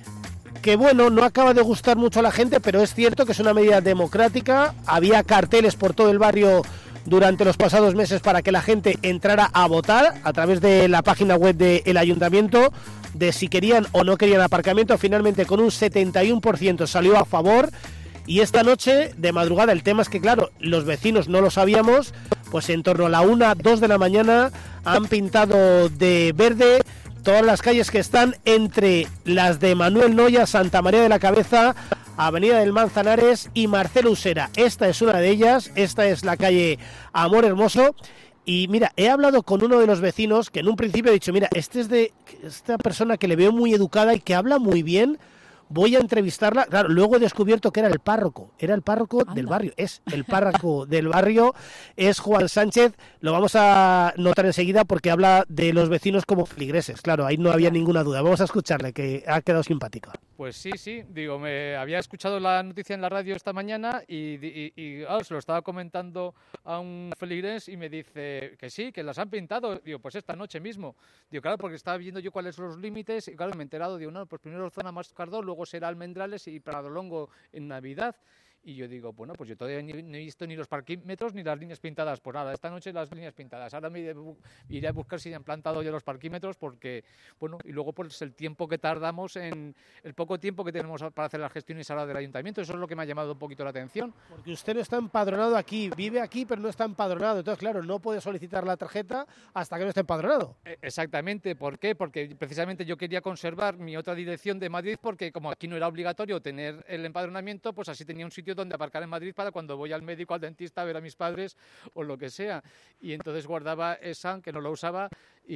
Speaker 14: que, bueno, no acaba de gustar mucho a la gente, pero es cierto que es una medida democrática. Había carteles por todo el barrio durante los pasados meses para que la gente entrara a votar a través de la página web del ayuntamiento, de si querían o no querían aparcamiento. Finalmente, con un setenta y uno por ciento salió a favor. Y esta noche, de madrugada, el tema es que, claro, los vecinos no lo sabíamos, pues en torno a la una, dos de la mañana han pintado de verde todas las calles que están entre las de Manuel Noya, Santa María de la Cabeza, Avenida del Manzanares y Marcelo Usera. Esta es una de ellas, esta es la calle Amor Hermoso. Y mira, he hablado con uno de los vecinos que en un principio he dicho, mira, este es de esta persona que le veo muy educada y que habla muy bien. Voy a entrevistarla. Claro, luego he descubierto que era el párroco. Era el párroco Anda. del barrio. Es el párroco del barrio. Es Juan Sánchez. Lo vamos a notar enseguida porque habla de los vecinos como feligreses. Claro, ahí no había ninguna duda. Vamos a escucharle, que ha quedado simpático.
Speaker 15: Pues sí, sí. Digo, me había escuchado la noticia en la radio esta mañana y, y, y oh, se lo estaba comentando a un feligres y me dice que sí, que las han pintado. Digo, pues esta noche mismo. Digo, claro, porque estaba viendo yo cuáles son los límites y claro, me he enterado. Digo, no, pues primero zona Moscardó, luego será Almendrales y Pradolongo en Navidad. Y yo digo, bueno, pues yo todavía ni, no he visto ni los parquímetros ni las líneas pintadas. Pues nada, esta noche las líneas pintadas. Ahora me iré, iré a buscar si ya han plantado ya los parquímetros porque, bueno, y luego pues el tiempo que tardamos en, el poco tiempo que tenemos para hacer las gestiones ahora del ayuntamiento. Eso es lo que me ha llamado un poquito la atención.
Speaker 14: Porque usted no está empadronado aquí, vive aquí pero no está empadronado. Entonces, claro, no puede solicitar la tarjeta hasta que no esté empadronado.
Speaker 15: Exactamente. ¿Por qué? Porque precisamente yo quería conservar mi otra dirección de Madrid porque como aquí no era obligatorio tener el empadronamiento, pues así tenía un sitio donde aparcar en Madrid para cuando voy al médico, al dentista, a ver a mis padres o lo que sea. Y entonces guardaba esa, que no lo usaba,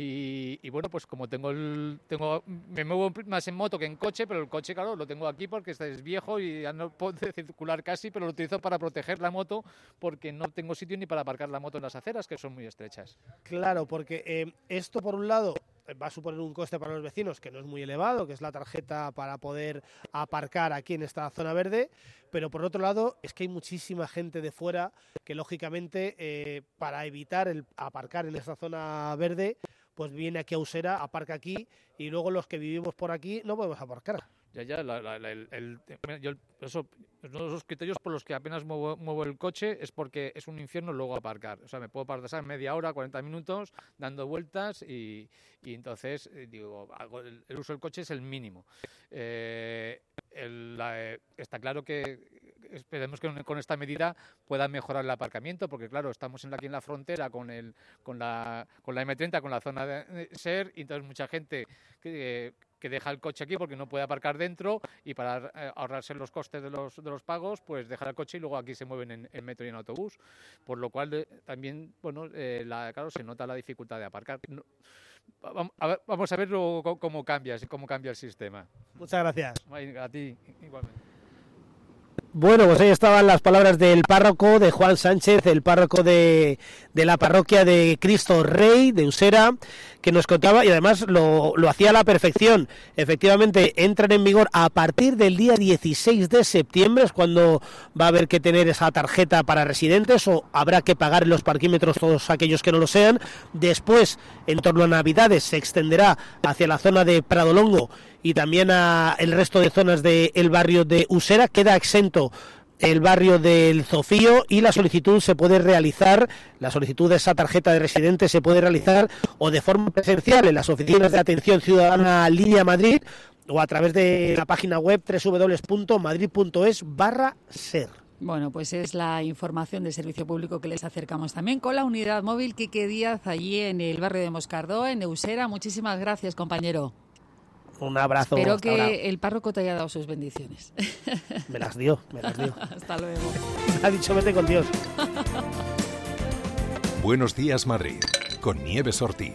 Speaker 15: y, y bueno, pues como tengo el, tengo me muevo más en moto que en coche, pero el coche, claro, lo tengo aquí porque este es viejo y ya no puedo circular casi, pero lo utilizo para proteger la moto porque no tengo sitio ni para aparcar la moto en las aceras, que son muy estrechas.
Speaker 14: Claro, porque eh, esto por un lado va a suponer un coste para los vecinos que no es muy elevado, que es la tarjeta para poder aparcar aquí en esta zona verde, pero por otro lado es que hay muchísima gente de fuera que lógicamente eh, para evitar el aparcar en esta zona verde, pues viene aquí a Usera, aparca aquí y luego los que vivimos por aquí no podemos aparcar.
Speaker 15: Ya, ya, la, la, la, el, el, yo, eso, uno de esos criterios por los que apenas muevo, muevo el coche es porque es un infierno luego aparcar. O sea, me puedo pasar media hora, cuarenta minutos, dando vueltas y, y entonces, eh, digo, hago el, el uso del coche es el mínimo. Eh, el, la, eh, está claro que esperemos que con esta medida pueda mejorar el aparcamiento, porque claro, estamos en la, aquí en la frontera con el con la con la eme treinta, con la zona de SER, y entonces mucha gente que, que deja el coche aquí porque no puede aparcar dentro, y para eh, ahorrarse los costes de los de los pagos, pues dejar el coche y luego aquí se mueven en, en metro y en autobús, por lo cual eh, también, bueno, eh, la, claro, se nota la dificultad de aparcar. No, a ver, vamos a ver luego cómo cambia, cómo cambia el sistema.
Speaker 14: Muchas gracias.
Speaker 15: A ti, igualmente.
Speaker 14: Bueno, pues ahí estaban las palabras del párroco, de Juan Sánchez, el párroco de, de la parroquia de Cristo Rey, de Usera, que nos contaba, y además lo, lo hacía a la perfección. Efectivamente, entran en vigor a partir del día dieciséis de septiembre, es cuando va a haber que tener esa tarjeta para residentes, o habrá que pagar en los parquímetros todos aquellos que no lo sean. Después, en torno a Navidades, se extenderá hacia la zona de Pradolongo y también a el resto de zonas del barrio de Usera. Queda exento el barrio del Zofío y la solicitud se puede realizar, la solicitud de esa tarjeta de residente se puede realizar o de forma presencial en las oficinas de atención ciudadana Línea Madrid o a través de la página web doble u doble u doble u punto madrid punto es barra ser.
Speaker 2: Bueno, pues es la información de servicio público que les acercamos también con la unidad móvil Quique Díaz allí en el barrio de Moscardó, en Usera. Muchísimas gracias, compañero.
Speaker 14: Un abrazo.
Speaker 2: Espero que ahora el párroco te haya dado sus bendiciones.
Speaker 14: Me las dio, me las dio.
Speaker 2: Hasta luego.
Speaker 14: Me ha dicho vete con Dios.
Speaker 1: Buenos días, Madrid, con Nieves Ortiz.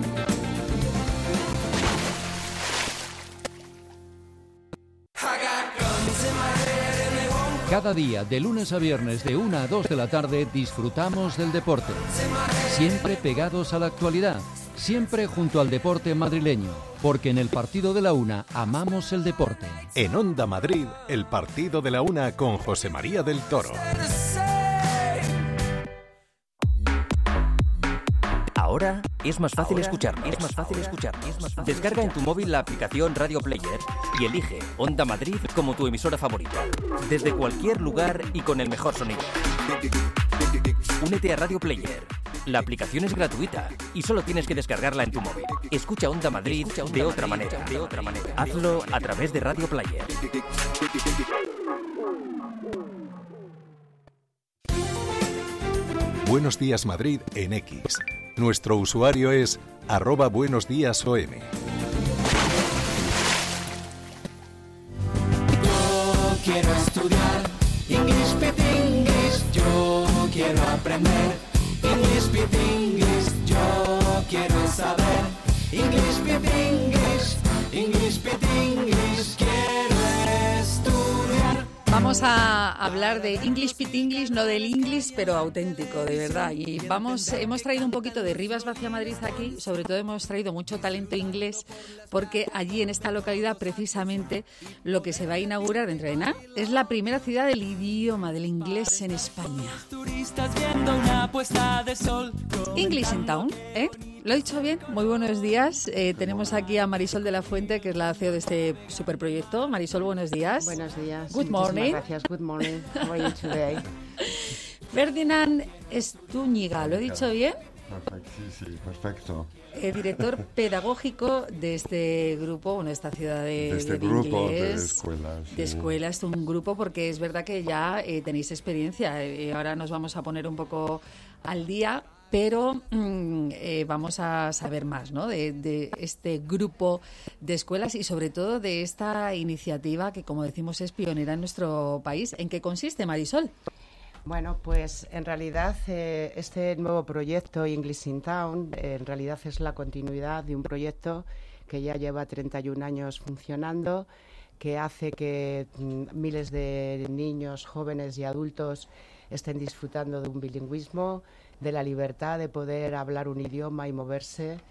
Speaker 16: Cada día, de lunes a viernes, de una a dos de la tarde, disfrutamos del deporte. Siempre pegados a la actualidad. Siempre junto al deporte madrileño, porque en el partido de la una amamos el deporte.
Speaker 1: En Onda Madrid, el partido de la una con José María del Toro.
Speaker 17: Ahora es más fácil escucharnos. Es más fácil escucharnos. Descarga en tu móvil la aplicación Radio Player y elige Onda Madrid como tu emisora favorita. Desde cualquier lugar y con el mejor sonido. Únete a Radio Player. La aplicación es gratuita y solo tienes que descargarla en tu móvil. Escucha Onda Madrid de otra manera. De otra manera. Hazlo a través de Radio Player.
Speaker 1: Buenos días, Madrid en X. Nuestro usuario es arroba buenos días O M.
Speaker 4: Yo quiero estudiar English Pit English. Yo quiero aprender English Pit English. Yo quiero saber English Pit English. English Pit English. Quiero estudiar.
Speaker 2: Vamos a hablar de English Pit English, no del English, pero auténtico, de verdad. Y vamos, hemos traído un poquito de Rivas Vacia Madrid aquí, sobre todo hemos traído mucho talento inglés, porque allí en esta localidad precisamente lo que se va a inaugurar dentro de nada es la primera ciudad del idioma, del inglés en España. English in Town, ¿eh? ¿Lo he dicho bien? Muy buenos días. Eh, tenemos aquí a Marisol de la Fuente, que es la C E O de este superproyecto. Marisol, buenos días.
Speaker 18: Buenos días.
Speaker 2: Good morning.
Speaker 18: Gracias. Good morning. How are you today?
Speaker 2: Ferdinand Estúñiga, ¿lo he dicho bien?
Speaker 19: Perfecto, sí, sí, perfecto.
Speaker 2: El director pedagógico de este grupo, bueno, de esta ciudad de,
Speaker 19: de este
Speaker 2: de
Speaker 19: grupo
Speaker 2: inglés,
Speaker 19: de escuelas. Sí.
Speaker 2: De escuelas, un grupo, porque es verdad que ya eh, tenéis experiencia. Eh, ahora nos vamos a poner un poco al día, pero mmm, eh, vamos a saber más, ¿no?, de, de este grupo de escuelas y sobre todo de esta iniciativa que, como decimos, es pionera en nuestro país. ¿En qué consiste, Marisol?
Speaker 18: Bueno, pues en realidad eh, este nuevo proyecto English in Town eh, en realidad es la continuidad de un proyecto que ya lleva treinta y un años funcionando, que hace que mm, miles de niños, jóvenes y adultos estén disfrutando de un bilingüismo, de la libertad de poder hablar un idioma y moverse,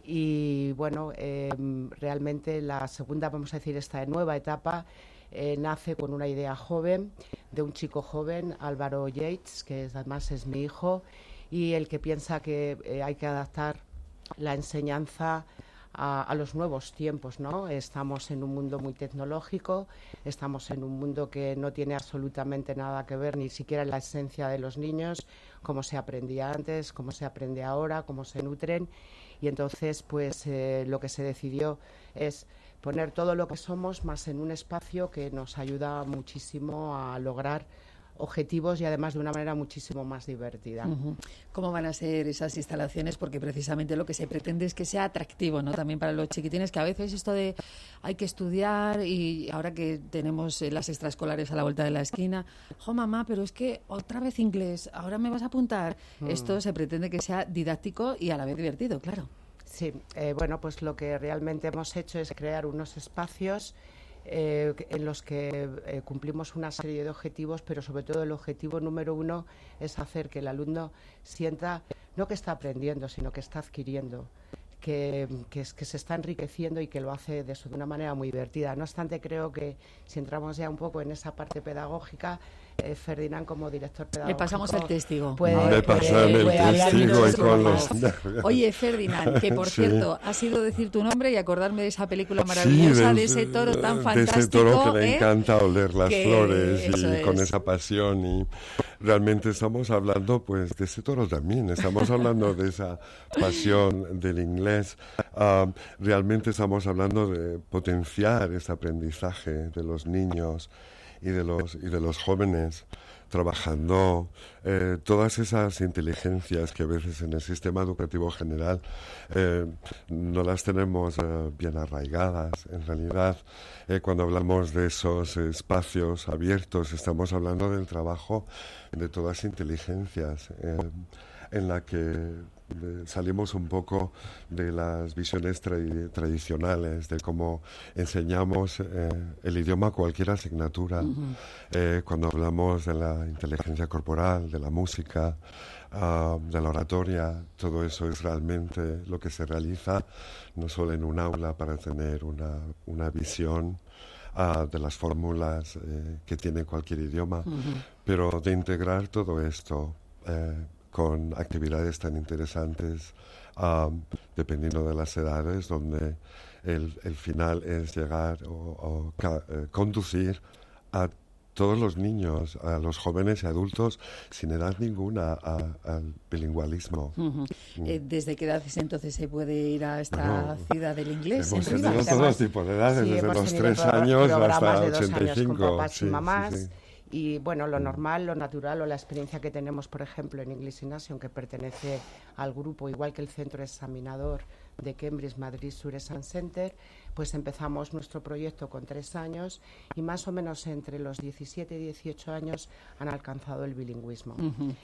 Speaker 18: Y bueno, eh, realmente la segunda, vamos a decir, esta nueva etapa eh, nace con una idea joven de un chico joven, Álvaro Yates, que es, además es mi hijo, y el que piensa que eh, hay que adaptar la enseñanza A, a los nuevos tiempos, ¿no? Estamos en un mundo muy tecnológico, estamos en un mundo que no tiene absolutamente nada que ver ni siquiera en la esencia de los niños, cómo se aprendía antes, cómo se aprende ahora, cómo se nutren, y entonces pues eh, lo que se decidió es poner todo lo que somos más en un espacio que nos ayuda muchísimo a lograr objetivos y además de una manera muchísimo más divertida.
Speaker 2: Uh-huh. ¿Cómo van a ser esas instalaciones? Porque precisamente lo que se pretende es que sea atractivo, ¿no? También para los chiquitines, que a veces esto de hay que estudiar y ahora que tenemos eh, las extraescolares a la vuelta de la esquina, jo mamá, pero es que otra vez inglés, ahora me vas a apuntar. Mm. Esto se pretende que sea didáctico y a la vez divertido, claro.
Speaker 18: Sí, eh, bueno, pues lo que realmente hemos hecho es crear unos espacios Eh, en los que eh, cumplimos una serie de objetivos, pero sobre todo el objetivo número uno es hacer que el alumno sienta no que está aprendiendo, sino que está adquiriendo, que, que, es, que se está enriqueciendo y que lo hace de, eso, de una manera muy divertida. No obstante, creo que si entramos ya un poco en esa parte pedagógica, eh, Ferdinand, como director pedagógico...
Speaker 2: Le pasamos el testigo.
Speaker 18: Puede,
Speaker 19: Me pasan el testigo y con los...
Speaker 2: Oye, Ferdinand, que por sí. cierto, ha sido decir tu nombre y acordarme de esa película maravillosa, sí, del, de ese toro tan fantástico.
Speaker 19: De ese toro que le
Speaker 2: ¿eh?
Speaker 19: encanta oler las
Speaker 2: que
Speaker 19: flores y
Speaker 2: es.
Speaker 19: Con esa pasión. Y realmente estamos hablando pues de ese toro también, estamos hablando de esa pasión del inglés. Uh, realmente estamos hablando de potenciar ese aprendizaje de los niños y de los y de los jóvenes, trabajando eh, todas esas inteligencias que a veces en el sistema educativo general eh, no las tenemos eh, bien arraigadas. En realidad, eh, cuando hablamos de esos espacios abiertos, estamos hablando del trabajo de todas las inteligencias, eh, en la que de, salimos un poco de las visiones tra- tradicionales de cómo enseñamos eh, el idioma a cualquier asignatura. Uh-huh. Eh, cuando hablamos de la inteligencia corporal, de la música, uh, de la oratoria, todo eso es realmente lo que se realiza no solo en un aula para tener una, una visión Uh, de las fórmulas eh, que tiene cualquier idioma, uh-huh. pero de integrar todo esto eh, con actividades tan interesantes, um, dependiendo de las edades, donde el, el final es llegar o, o ca- eh, conducir a todos los niños, a los jóvenes y adultos, sin edad ninguna, a, al bilingüismo.
Speaker 2: Uh-huh. Mm. Eh, ¿Desde qué edad entonces se puede ir a esta
Speaker 19: bueno,
Speaker 2: ciudad del inglés?
Speaker 19: Hemos
Speaker 2: en
Speaker 19: tenido
Speaker 2: Rivas?
Speaker 19: todos tipos de edades,
Speaker 18: sí,
Speaker 19: desde los tres
Speaker 18: pro-
Speaker 19: años hasta
Speaker 18: de dos
Speaker 19: ochenta y cinco.
Speaker 18: Años con papás
Speaker 19: sí,
Speaker 18: y mamás.
Speaker 19: Sí, sí.
Speaker 18: Y bueno, lo normal, lo natural o la experiencia que tenemos, por ejemplo, en English Gymnasium, que pertenece al grupo, igual que el centro examinador de Cambridge Madrid Suresan Center, pues empezamos nuestro proyecto con tres años y más o menos entre los diecisiete y dieciocho años han alcanzado el bilingüismo. Uh-huh.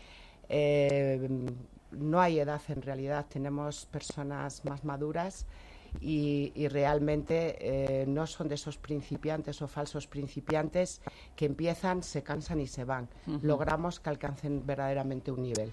Speaker 18: Eh, no hay edad en realidad, tenemos personas más maduras y, y realmente eh, no son de esos principiantes o falsos principiantes que empiezan, se cansan y se van. Uh-huh. Logramos que alcancen verdaderamente un nivel.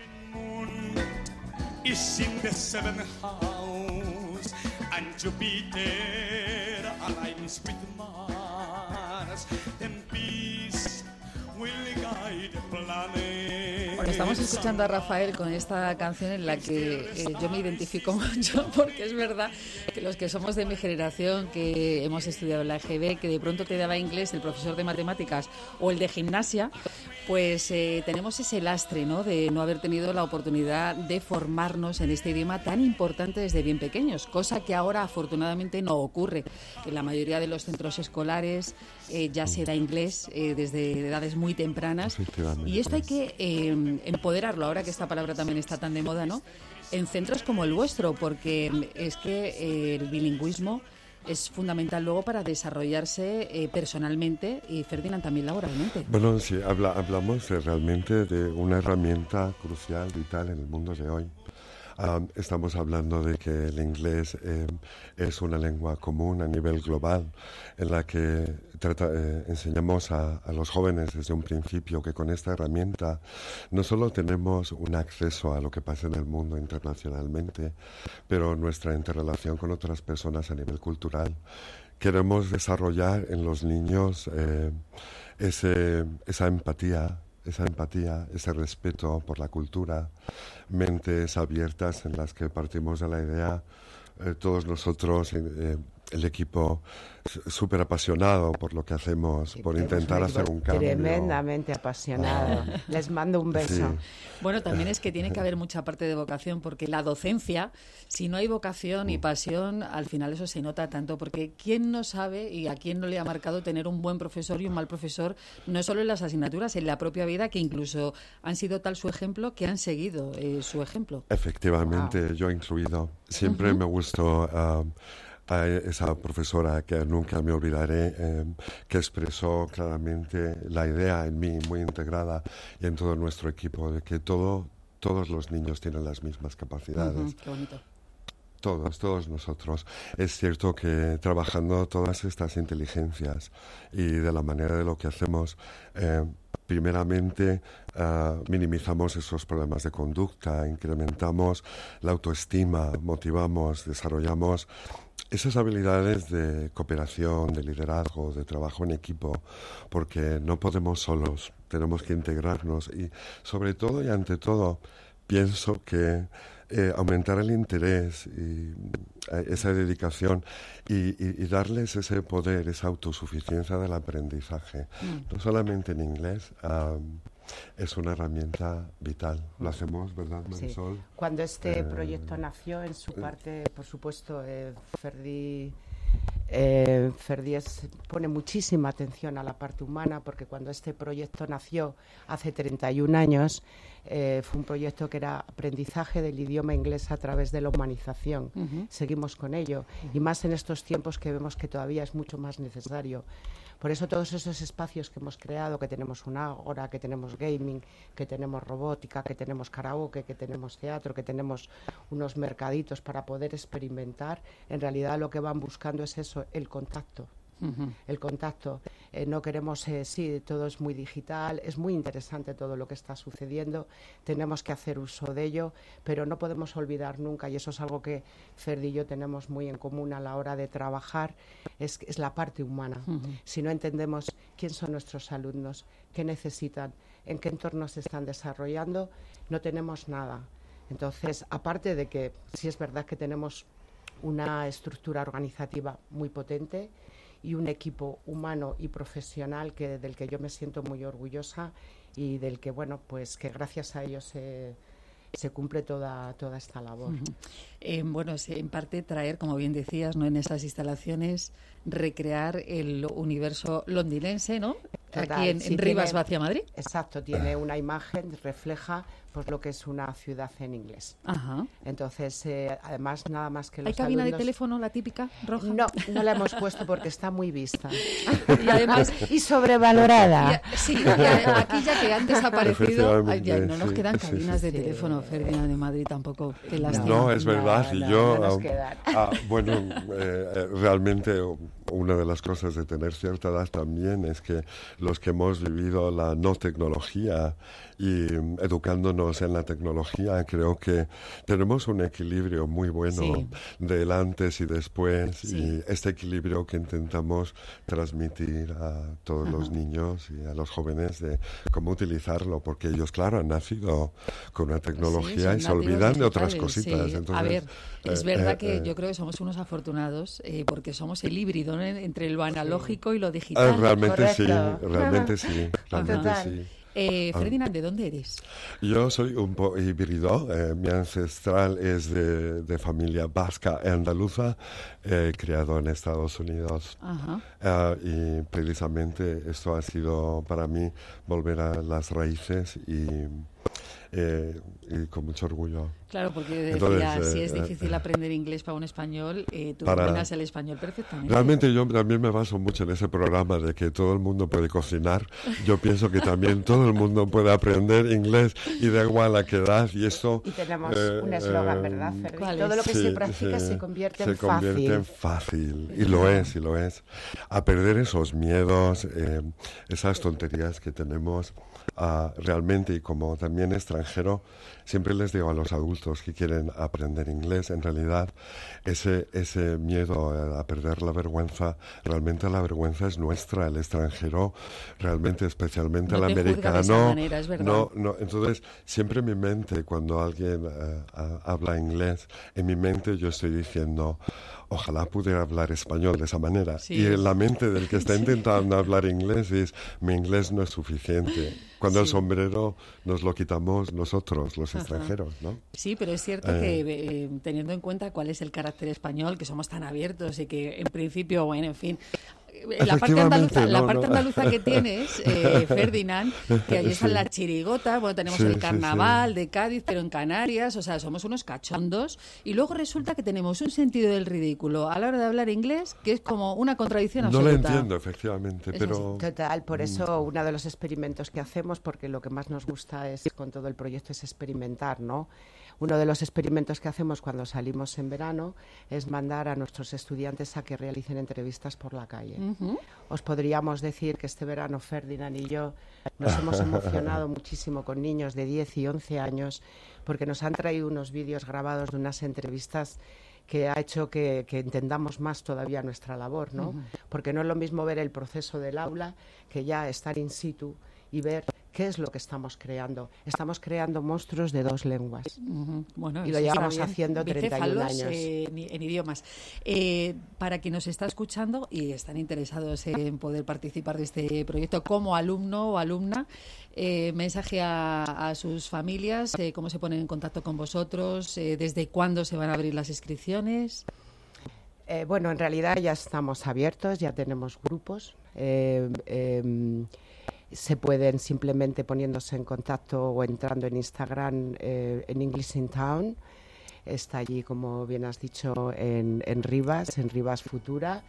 Speaker 5: Is in the seventh house, and Jupiter aligns with Mars, then peace will guide the planet.
Speaker 2: Bueno, estamos escuchando a Rafael con esta canción en la que eh, yo me identifico mucho, porque es verdad que los que somos de mi generación, que hemos estudiado en la E G B, que de pronto te daba inglés el profesor de matemáticas o el de gimnasia, pues eh, tenemos ese lastre, ¿no?, de no haber tenido la oportunidad de formarnos en este idioma tan importante desde bien pequeños, cosa que ahora afortunadamente no ocurre. En la mayoría de los centros escolares eh, ya se da inglés eh, desde edades muy tempranas, y esto hay que eh, empoderarlo, ahora que esta palabra también está tan de moda, ¿no?, en centros como el vuestro, porque es que eh, el bilingüismo es fundamental luego para desarrollarse eh, personalmente y, Ferdinand, también laboralmente.
Speaker 19: Bueno, sí, habla, hablamos de, realmente de una herramienta crucial, vital en el mundo de hoy. Um, estamos hablando de que el inglés eh, es una lengua común a nivel global, en la que trata, eh, enseñamos a, a los jóvenes desde un principio que con esta herramienta no solo tenemos un acceso a lo que pasa en el mundo internacionalmente, pero nuestra interrelación con otras personas a nivel cultural. Queremos desarrollar en los niños eh, ese, esa empatía, esa empatía, ese respeto por la cultura, mentes abiertas en las que partimos de la idea, eh, todos nosotros, eh, el equipo súper apasionado por lo que hacemos, sí, por intentar hacer un cambio.
Speaker 18: Tremendamente apasionado. Ah. Les mando un beso.
Speaker 19: Sí.
Speaker 2: Bueno, también es que tiene que haber mucha parte de vocación, porque la docencia, si no hay vocación y pasión, al final eso se nota tanto, porque ¿quién no sabe y a quién no le ha marcado tener un buen profesor y un mal profesor, no solo en las asignaturas, en la propia vida, que incluso han sido tal su ejemplo que han seguido eh, su ejemplo?
Speaker 19: Efectivamente, wow. Yo incluido. Siempre uh-huh. me gustó... Uh, a esa profesora que nunca me olvidaré, eh, que expresó claramente la idea en mí, muy integrada, y en todo nuestro equipo, de que todo, todos los niños tienen las mismas capacidades.
Speaker 2: Uh-huh, qué bonito.
Speaker 19: Todos, todos nosotros. Es cierto que trabajando todas estas inteligencias y de la manera de lo que hacemos, eh, primeramente uh, minimizamos esos problemas de conducta, incrementamos la autoestima, motivamos, desarrollamos esas habilidades de cooperación, de liderazgo, de trabajo en equipo, porque no podemos solos, tenemos que integrarnos y sobre todo y ante todo pienso que eh, aumentar el interés y eh, esa dedicación y, y, y darles ese poder, esa autosuficiencia del aprendizaje, mm. no solamente en inglés, um, es una herramienta vital. Lo hacemos, ¿verdad, Marisol?
Speaker 18: Sí. Cuando este
Speaker 19: eh,
Speaker 18: proyecto nació, en su parte, por supuesto, eh, Ferdi... Eh, Ferdi es, pone muchísima atención a la parte humana, porque cuando este proyecto nació hace treinta y un años, eh, fue un proyecto que era aprendizaje del idioma inglés a través de la humanización. Uh-huh. Seguimos con ello, uh-huh. y más en estos tiempos que vemos que todavía es mucho más necesario. Por eso todos esos espacios que hemos creado, que tenemos un ágora, que tenemos gaming, que tenemos robótica, que tenemos karaoke, que tenemos teatro, que tenemos unos mercaditos para poder experimentar, en realidad lo que van buscando es eso, el contacto. Uh-huh. El contacto. Eh, no queremos, eh, sí, todo es muy digital, es muy interesante todo lo que está sucediendo, tenemos que hacer uso de ello, pero no podemos olvidar nunca, y eso es algo que Ferdi y yo tenemos muy en común a la hora de trabajar, es, es la parte humana. Uh-huh. Si no entendemos quién son nuestros alumnos, qué necesitan, en qué entornos se están desarrollando, no tenemos nada. Entonces, aparte de que sí es verdad que tenemos una estructura organizativa muy potente y un equipo humano y profesional que del que yo me siento muy orgullosa y del que, bueno, pues que gracias a ellos se, se cumple toda, toda esta labor.
Speaker 2: Uh-huh. Eh, bueno, es en parte traer, como bien decías, ¿no?, en esas instalaciones, recrear el universo londinense, ¿no? Total, aquí en, sí, en Rivas
Speaker 18: tiene,
Speaker 2: Vacia Madrid.
Speaker 18: Exacto, tiene una imagen, refleja pues lo que es una ciudad en inglés.
Speaker 2: Ajá.
Speaker 18: Entonces, eh, además, nada más que los
Speaker 2: ¿Hay cabina
Speaker 18: alumnos...
Speaker 2: de teléfono, la típica, roja?
Speaker 18: No, no la hemos puesto porque está muy vista.
Speaker 2: Y además...
Speaker 18: y sobrevalorada.
Speaker 2: Y, sí, y aquí ya que antes ha aparecido... Ay, ya, no nos sí, quedan cabinas sí, sí, de sí. teléfono, Ferdinand, de Madrid tampoco. Qué lástima.
Speaker 19: No, es verdad.
Speaker 18: No,
Speaker 19: y
Speaker 18: no,
Speaker 19: yo...
Speaker 18: no
Speaker 19: um, ah, bueno, eh, realmente... Una de las cosas de tener cierta edad también es que los que hemos vivido la no tecnología y um, educándonos en la tecnología, creo que tenemos un equilibrio muy bueno sí. del antes y después, sí. y este equilibrio que intentamos transmitir a todos Ajá. los niños y a los jóvenes de cómo utilizarlo, porque ellos, claro, han nacido con una tecnología sí, y se olvidan digitales, de otras cositas.
Speaker 2: Sí.
Speaker 19: Entonces,
Speaker 2: a ver, es eh, verdad
Speaker 19: eh,
Speaker 2: que
Speaker 19: eh,
Speaker 2: yo creo que somos unos afortunados eh, porque somos el híbrido, ¿no?, entre lo analógico sí. y lo digital.
Speaker 19: Ah, realmente
Speaker 18: Correcto.
Speaker 19: sí, realmente sí, realmente
Speaker 2: Ajá.
Speaker 19: sí.
Speaker 2: Eh, Ferdinand, ¿de dónde eres?
Speaker 19: Yo soy un poco híbrido. Eh, mi ancestral es de, de familia vasca e andaluza, eh, criado en Estados Unidos.
Speaker 2: Ajá.
Speaker 19: Uh, y precisamente esto ha sido para mí volver a las raíces y eh, y con mucho orgullo.
Speaker 2: Claro, porque decía,
Speaker 19: Entonces,
Speaker 2: si
Speaker 19: eh,
Speaker 2: es difícil
Speaker 19: eh,
Speaker 2: aprender inglés para un español, eh, tú
Speaker 19: para-
Speaker 2: dominas el español perfectamente.
Speaker 19: Realmente yo también me baso mucho en ese programa de que todo el mundo puede cocinar. Yo pienso que también todo el mundo puede aprender inglés y da igual a qué edad. Y esto...
Speaker 18: Y tenemos
Speaker 19: eh,
Speaker 18: un eslogan,
Speaker 19: eh,
Speaker 18: ¿verdad, Ferri?
Speaker 2: ¿Cuál
Speaker 18: Todo
Speaker 2: es?
Speaker 18: lo que
Speaker 19: sí,
Speaker 18: se practica
Speaker 19: sí,
Speaker 18: se convierte
Speaker 19: se
Speaker 18: en
Speaker 19: convierte
Speaker 18: fácil.
Speaker 19: en fácil. Y lo es, y lo es. A perder esos miedos, eh, esas tonterías que tenemos. Uh, realmente, y como también extranjero, siempre les digo a los adultos que quieren aprender inglés, en realidad ese, ese miedo a, a perder la vergüenza, realmente la vergüenza es nuestra, el extranjero, realmente especialmente
Speaker 2: No
Speaker 19: el
Speaker 2: te juzga de esa
Speaker 19: americano.
Speaker 2: manera, es verdad.
Speaker 19: No, no, entonces, siempre en mi mente, cuando alguien uh, uh, habla inglés, en mi mente yo estoy diciendo, ojalá pudiera hablar español de esa manera.
Speaker 2: Sí.
Speaker 19: Y en la mente del que está intentando hablar inglés es, mi inglés no es suficiente. Cuando el
Speaker 2: Sí.
Speaker 19: sombrero nos lo quitamos nosotros, los
Speaker 2: Ajá.
Speaker 19: extranjeros, ¿no?
Speaker 2: Sí, pero es cierto
Speaker 19: Eh.
Speaker 2: que eh, teniendo en cuenta cuál es el carácter español, que somos tan abiertos y que en principio, bueno, en fin, eh, la parte andaluza, la
Speaker 19: no,
Speaker 2: parte
Speaker 19: no.
Speaker 2: andaluza que tienes, eh, Ferdinand, que allí están
Speaker 19: Sí.
Speaker 2: las chirigotas, bueno, tenemos
Speaker 19: Sí,
Speaker 2: el
Speaker 19: sí,
Speaker 2: carnaval de Cádiz, pero en Canarias, o sea, somos unos cachondos y luego resulta que tenemos un sentido del ridículo a la hora de hablar inglés que es como una contradicción
Speaker 19: No
Speaker 2: absoluta.
Speaker 19: lo entiendo, efectivamente,
Speaker 2: Es
Speaker 19: pero...
Speaker 18: Total, por
Speaker 19: Mm.
Speaker 18: eso uno de los experimentos que hacemos, porque lo que más nos gusta es con todo el proyecto es experimentar, ¿no? Uno de los experimentos que hacemos cuando salimos en verano es mandar a nuestros estudiantes a que realicen entrevistas por la calle.
Speaker 2: Ujú.
Speaker 18: Os podríamos decir que este verano Ferdinand y yo nos hemos emocionado muchísimo con niños de diez y once años porque nos han traído unos vídeos grabados de unas entrevistas que ha hecho que, que entendamos más todavía nuestra labor, ¿no?
Speaker 2: Ujú.
Speaker 18: Porque no es lo mismo ver el proceso del aula que ya estar in situ y ver qué es lo que estamos creando. Estamos creando monstruos de dos lenguas.
Speaker 2: Ujú. Bueno,
Speaker 18: Y lo
Speaker 2: eso está
Speaker 18: llevamos
Speaker 2: bien.
Speaker 18: haciendo treinta y un
Speaker 2: Bicéfalos,
Speaker 18: años.
Speaker 2: eh, en, en idiomas. Eh, para quien nos está escuchando y están interesados en poder participar de este proyecto como alumno o alumna, eh, mensaje a, a sus familias, eh, cómo se ponen en contacto con vosotros, eh, desde cuándo se van a abrir las inscripciones.
Speaker 18: Eh, bueno, en realidad ya estamos abiertos, ya tenemos grupos. Eh, eh, se pueden simplemente poniéndose en contacto o entrando en Instagram eh, en English in Town. Está allí, como bien has dicho, en, en Rivas, en Rivas Futura.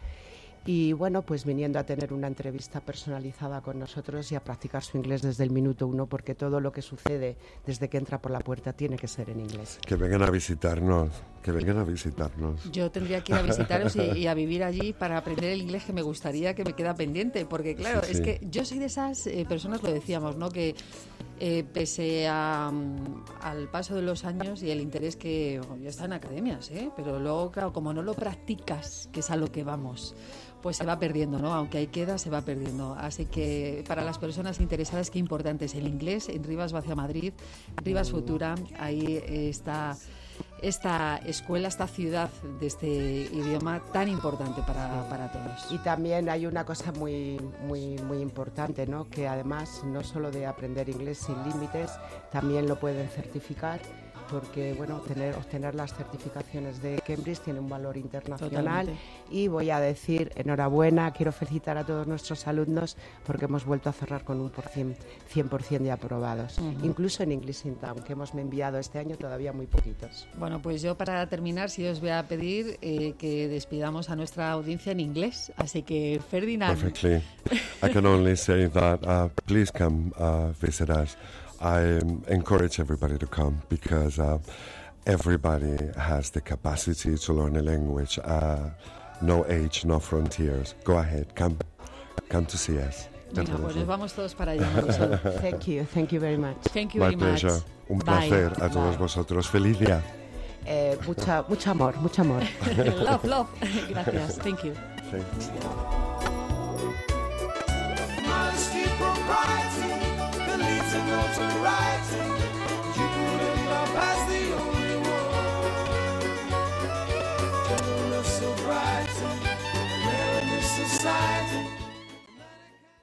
Speaker 18: Y bueno, pues viniendo a tener una entrevista personalizada con nosotros y a practicar su inglés desde el minuto uno, porque todo lo que sucede desde que entra por la puerta tiene que ser en inglés.
Speaker 19: Que vengan a visitarnos, que vengan a visitarnos.
Speaker 2: Yo tendría que ir a visitaros y, y a vivir allí para aprender el inglés que me gustaría, que me queda pendiente, porque claro,
Speaker 19: Sí,
Speaker 2: es
Speaker 19: sí.
Speaker 2: que yo soy de esas eh, personas, lo decíamos, ¿no? Que eh, pese a, mm, al paso de los años y el interés que bueno, ya está en academias, ¿eh? Pero luego, claro, como no lo practicas, que es a lo que vamos, pues se va perdiendo, ¿no? Aunque ahí queda, se va perdiendo. Así que para las personas interesadas, qué importante es el inglés. En Rivas va hacia Madrid, Rivas Futura, ahí está esta escuela, esta ciudad de este idioma tan importante para, para todos.
Speaker 18: Y también hay una cosa muy, muy, muy importante, ¿no? Que además no solo de aprender inglés sin límites, también lo pueden certificar, porque bueno, tener, obtener las certificaciones de Cambridge tiene un valor internacional.
Speaker 2: Totalmente.
Speaker 18: Y voy a decir enhorabuena, quiero felicitar a todos nuestros alumnos porque hemos vuelto a cerrar con un por cien, cien por ciento de aprobados,
Speaker 2: Ujú.
Speaker 18: incluso en English in Town, que hemos enviado este año todavía muy poquitos.
Speaker 2: Bueno, pues yo para terminar, sí os voy a pedir eh, que despidamos a nuestra audiencia en inglés. Así que, Ferdinand.
Speaker 19: Perfectly. I can only say that uh, please come uh, visit us. I um, encourage everybody to come because uh, everybody has the capacity to learn a language. Uh, no age, no frontiers. Go ahead, come, come to see us.
Speaker 2: Venga, pues nos vamos todos para allá, Marisol.
Speaker 18: Thank you, thank you very much.
Speaker 2: Thank you
Speaker 19: My
Speaker 2: very much.
Speaker 19: pleasure. Un
Speaker 2: Bye.
Speaker 19: placer a todos
Speaker 18: Bye.
Speaker 19: vosotros. Feliz día.
Speaker 18: Eh, mucha, mucho amor, mucho amor.
Speaker 2: Love, love. Gracias. Thank you.
Speaker 19: Thanks.
Speaker 4: Modesty, propriety, the lead to notoriety.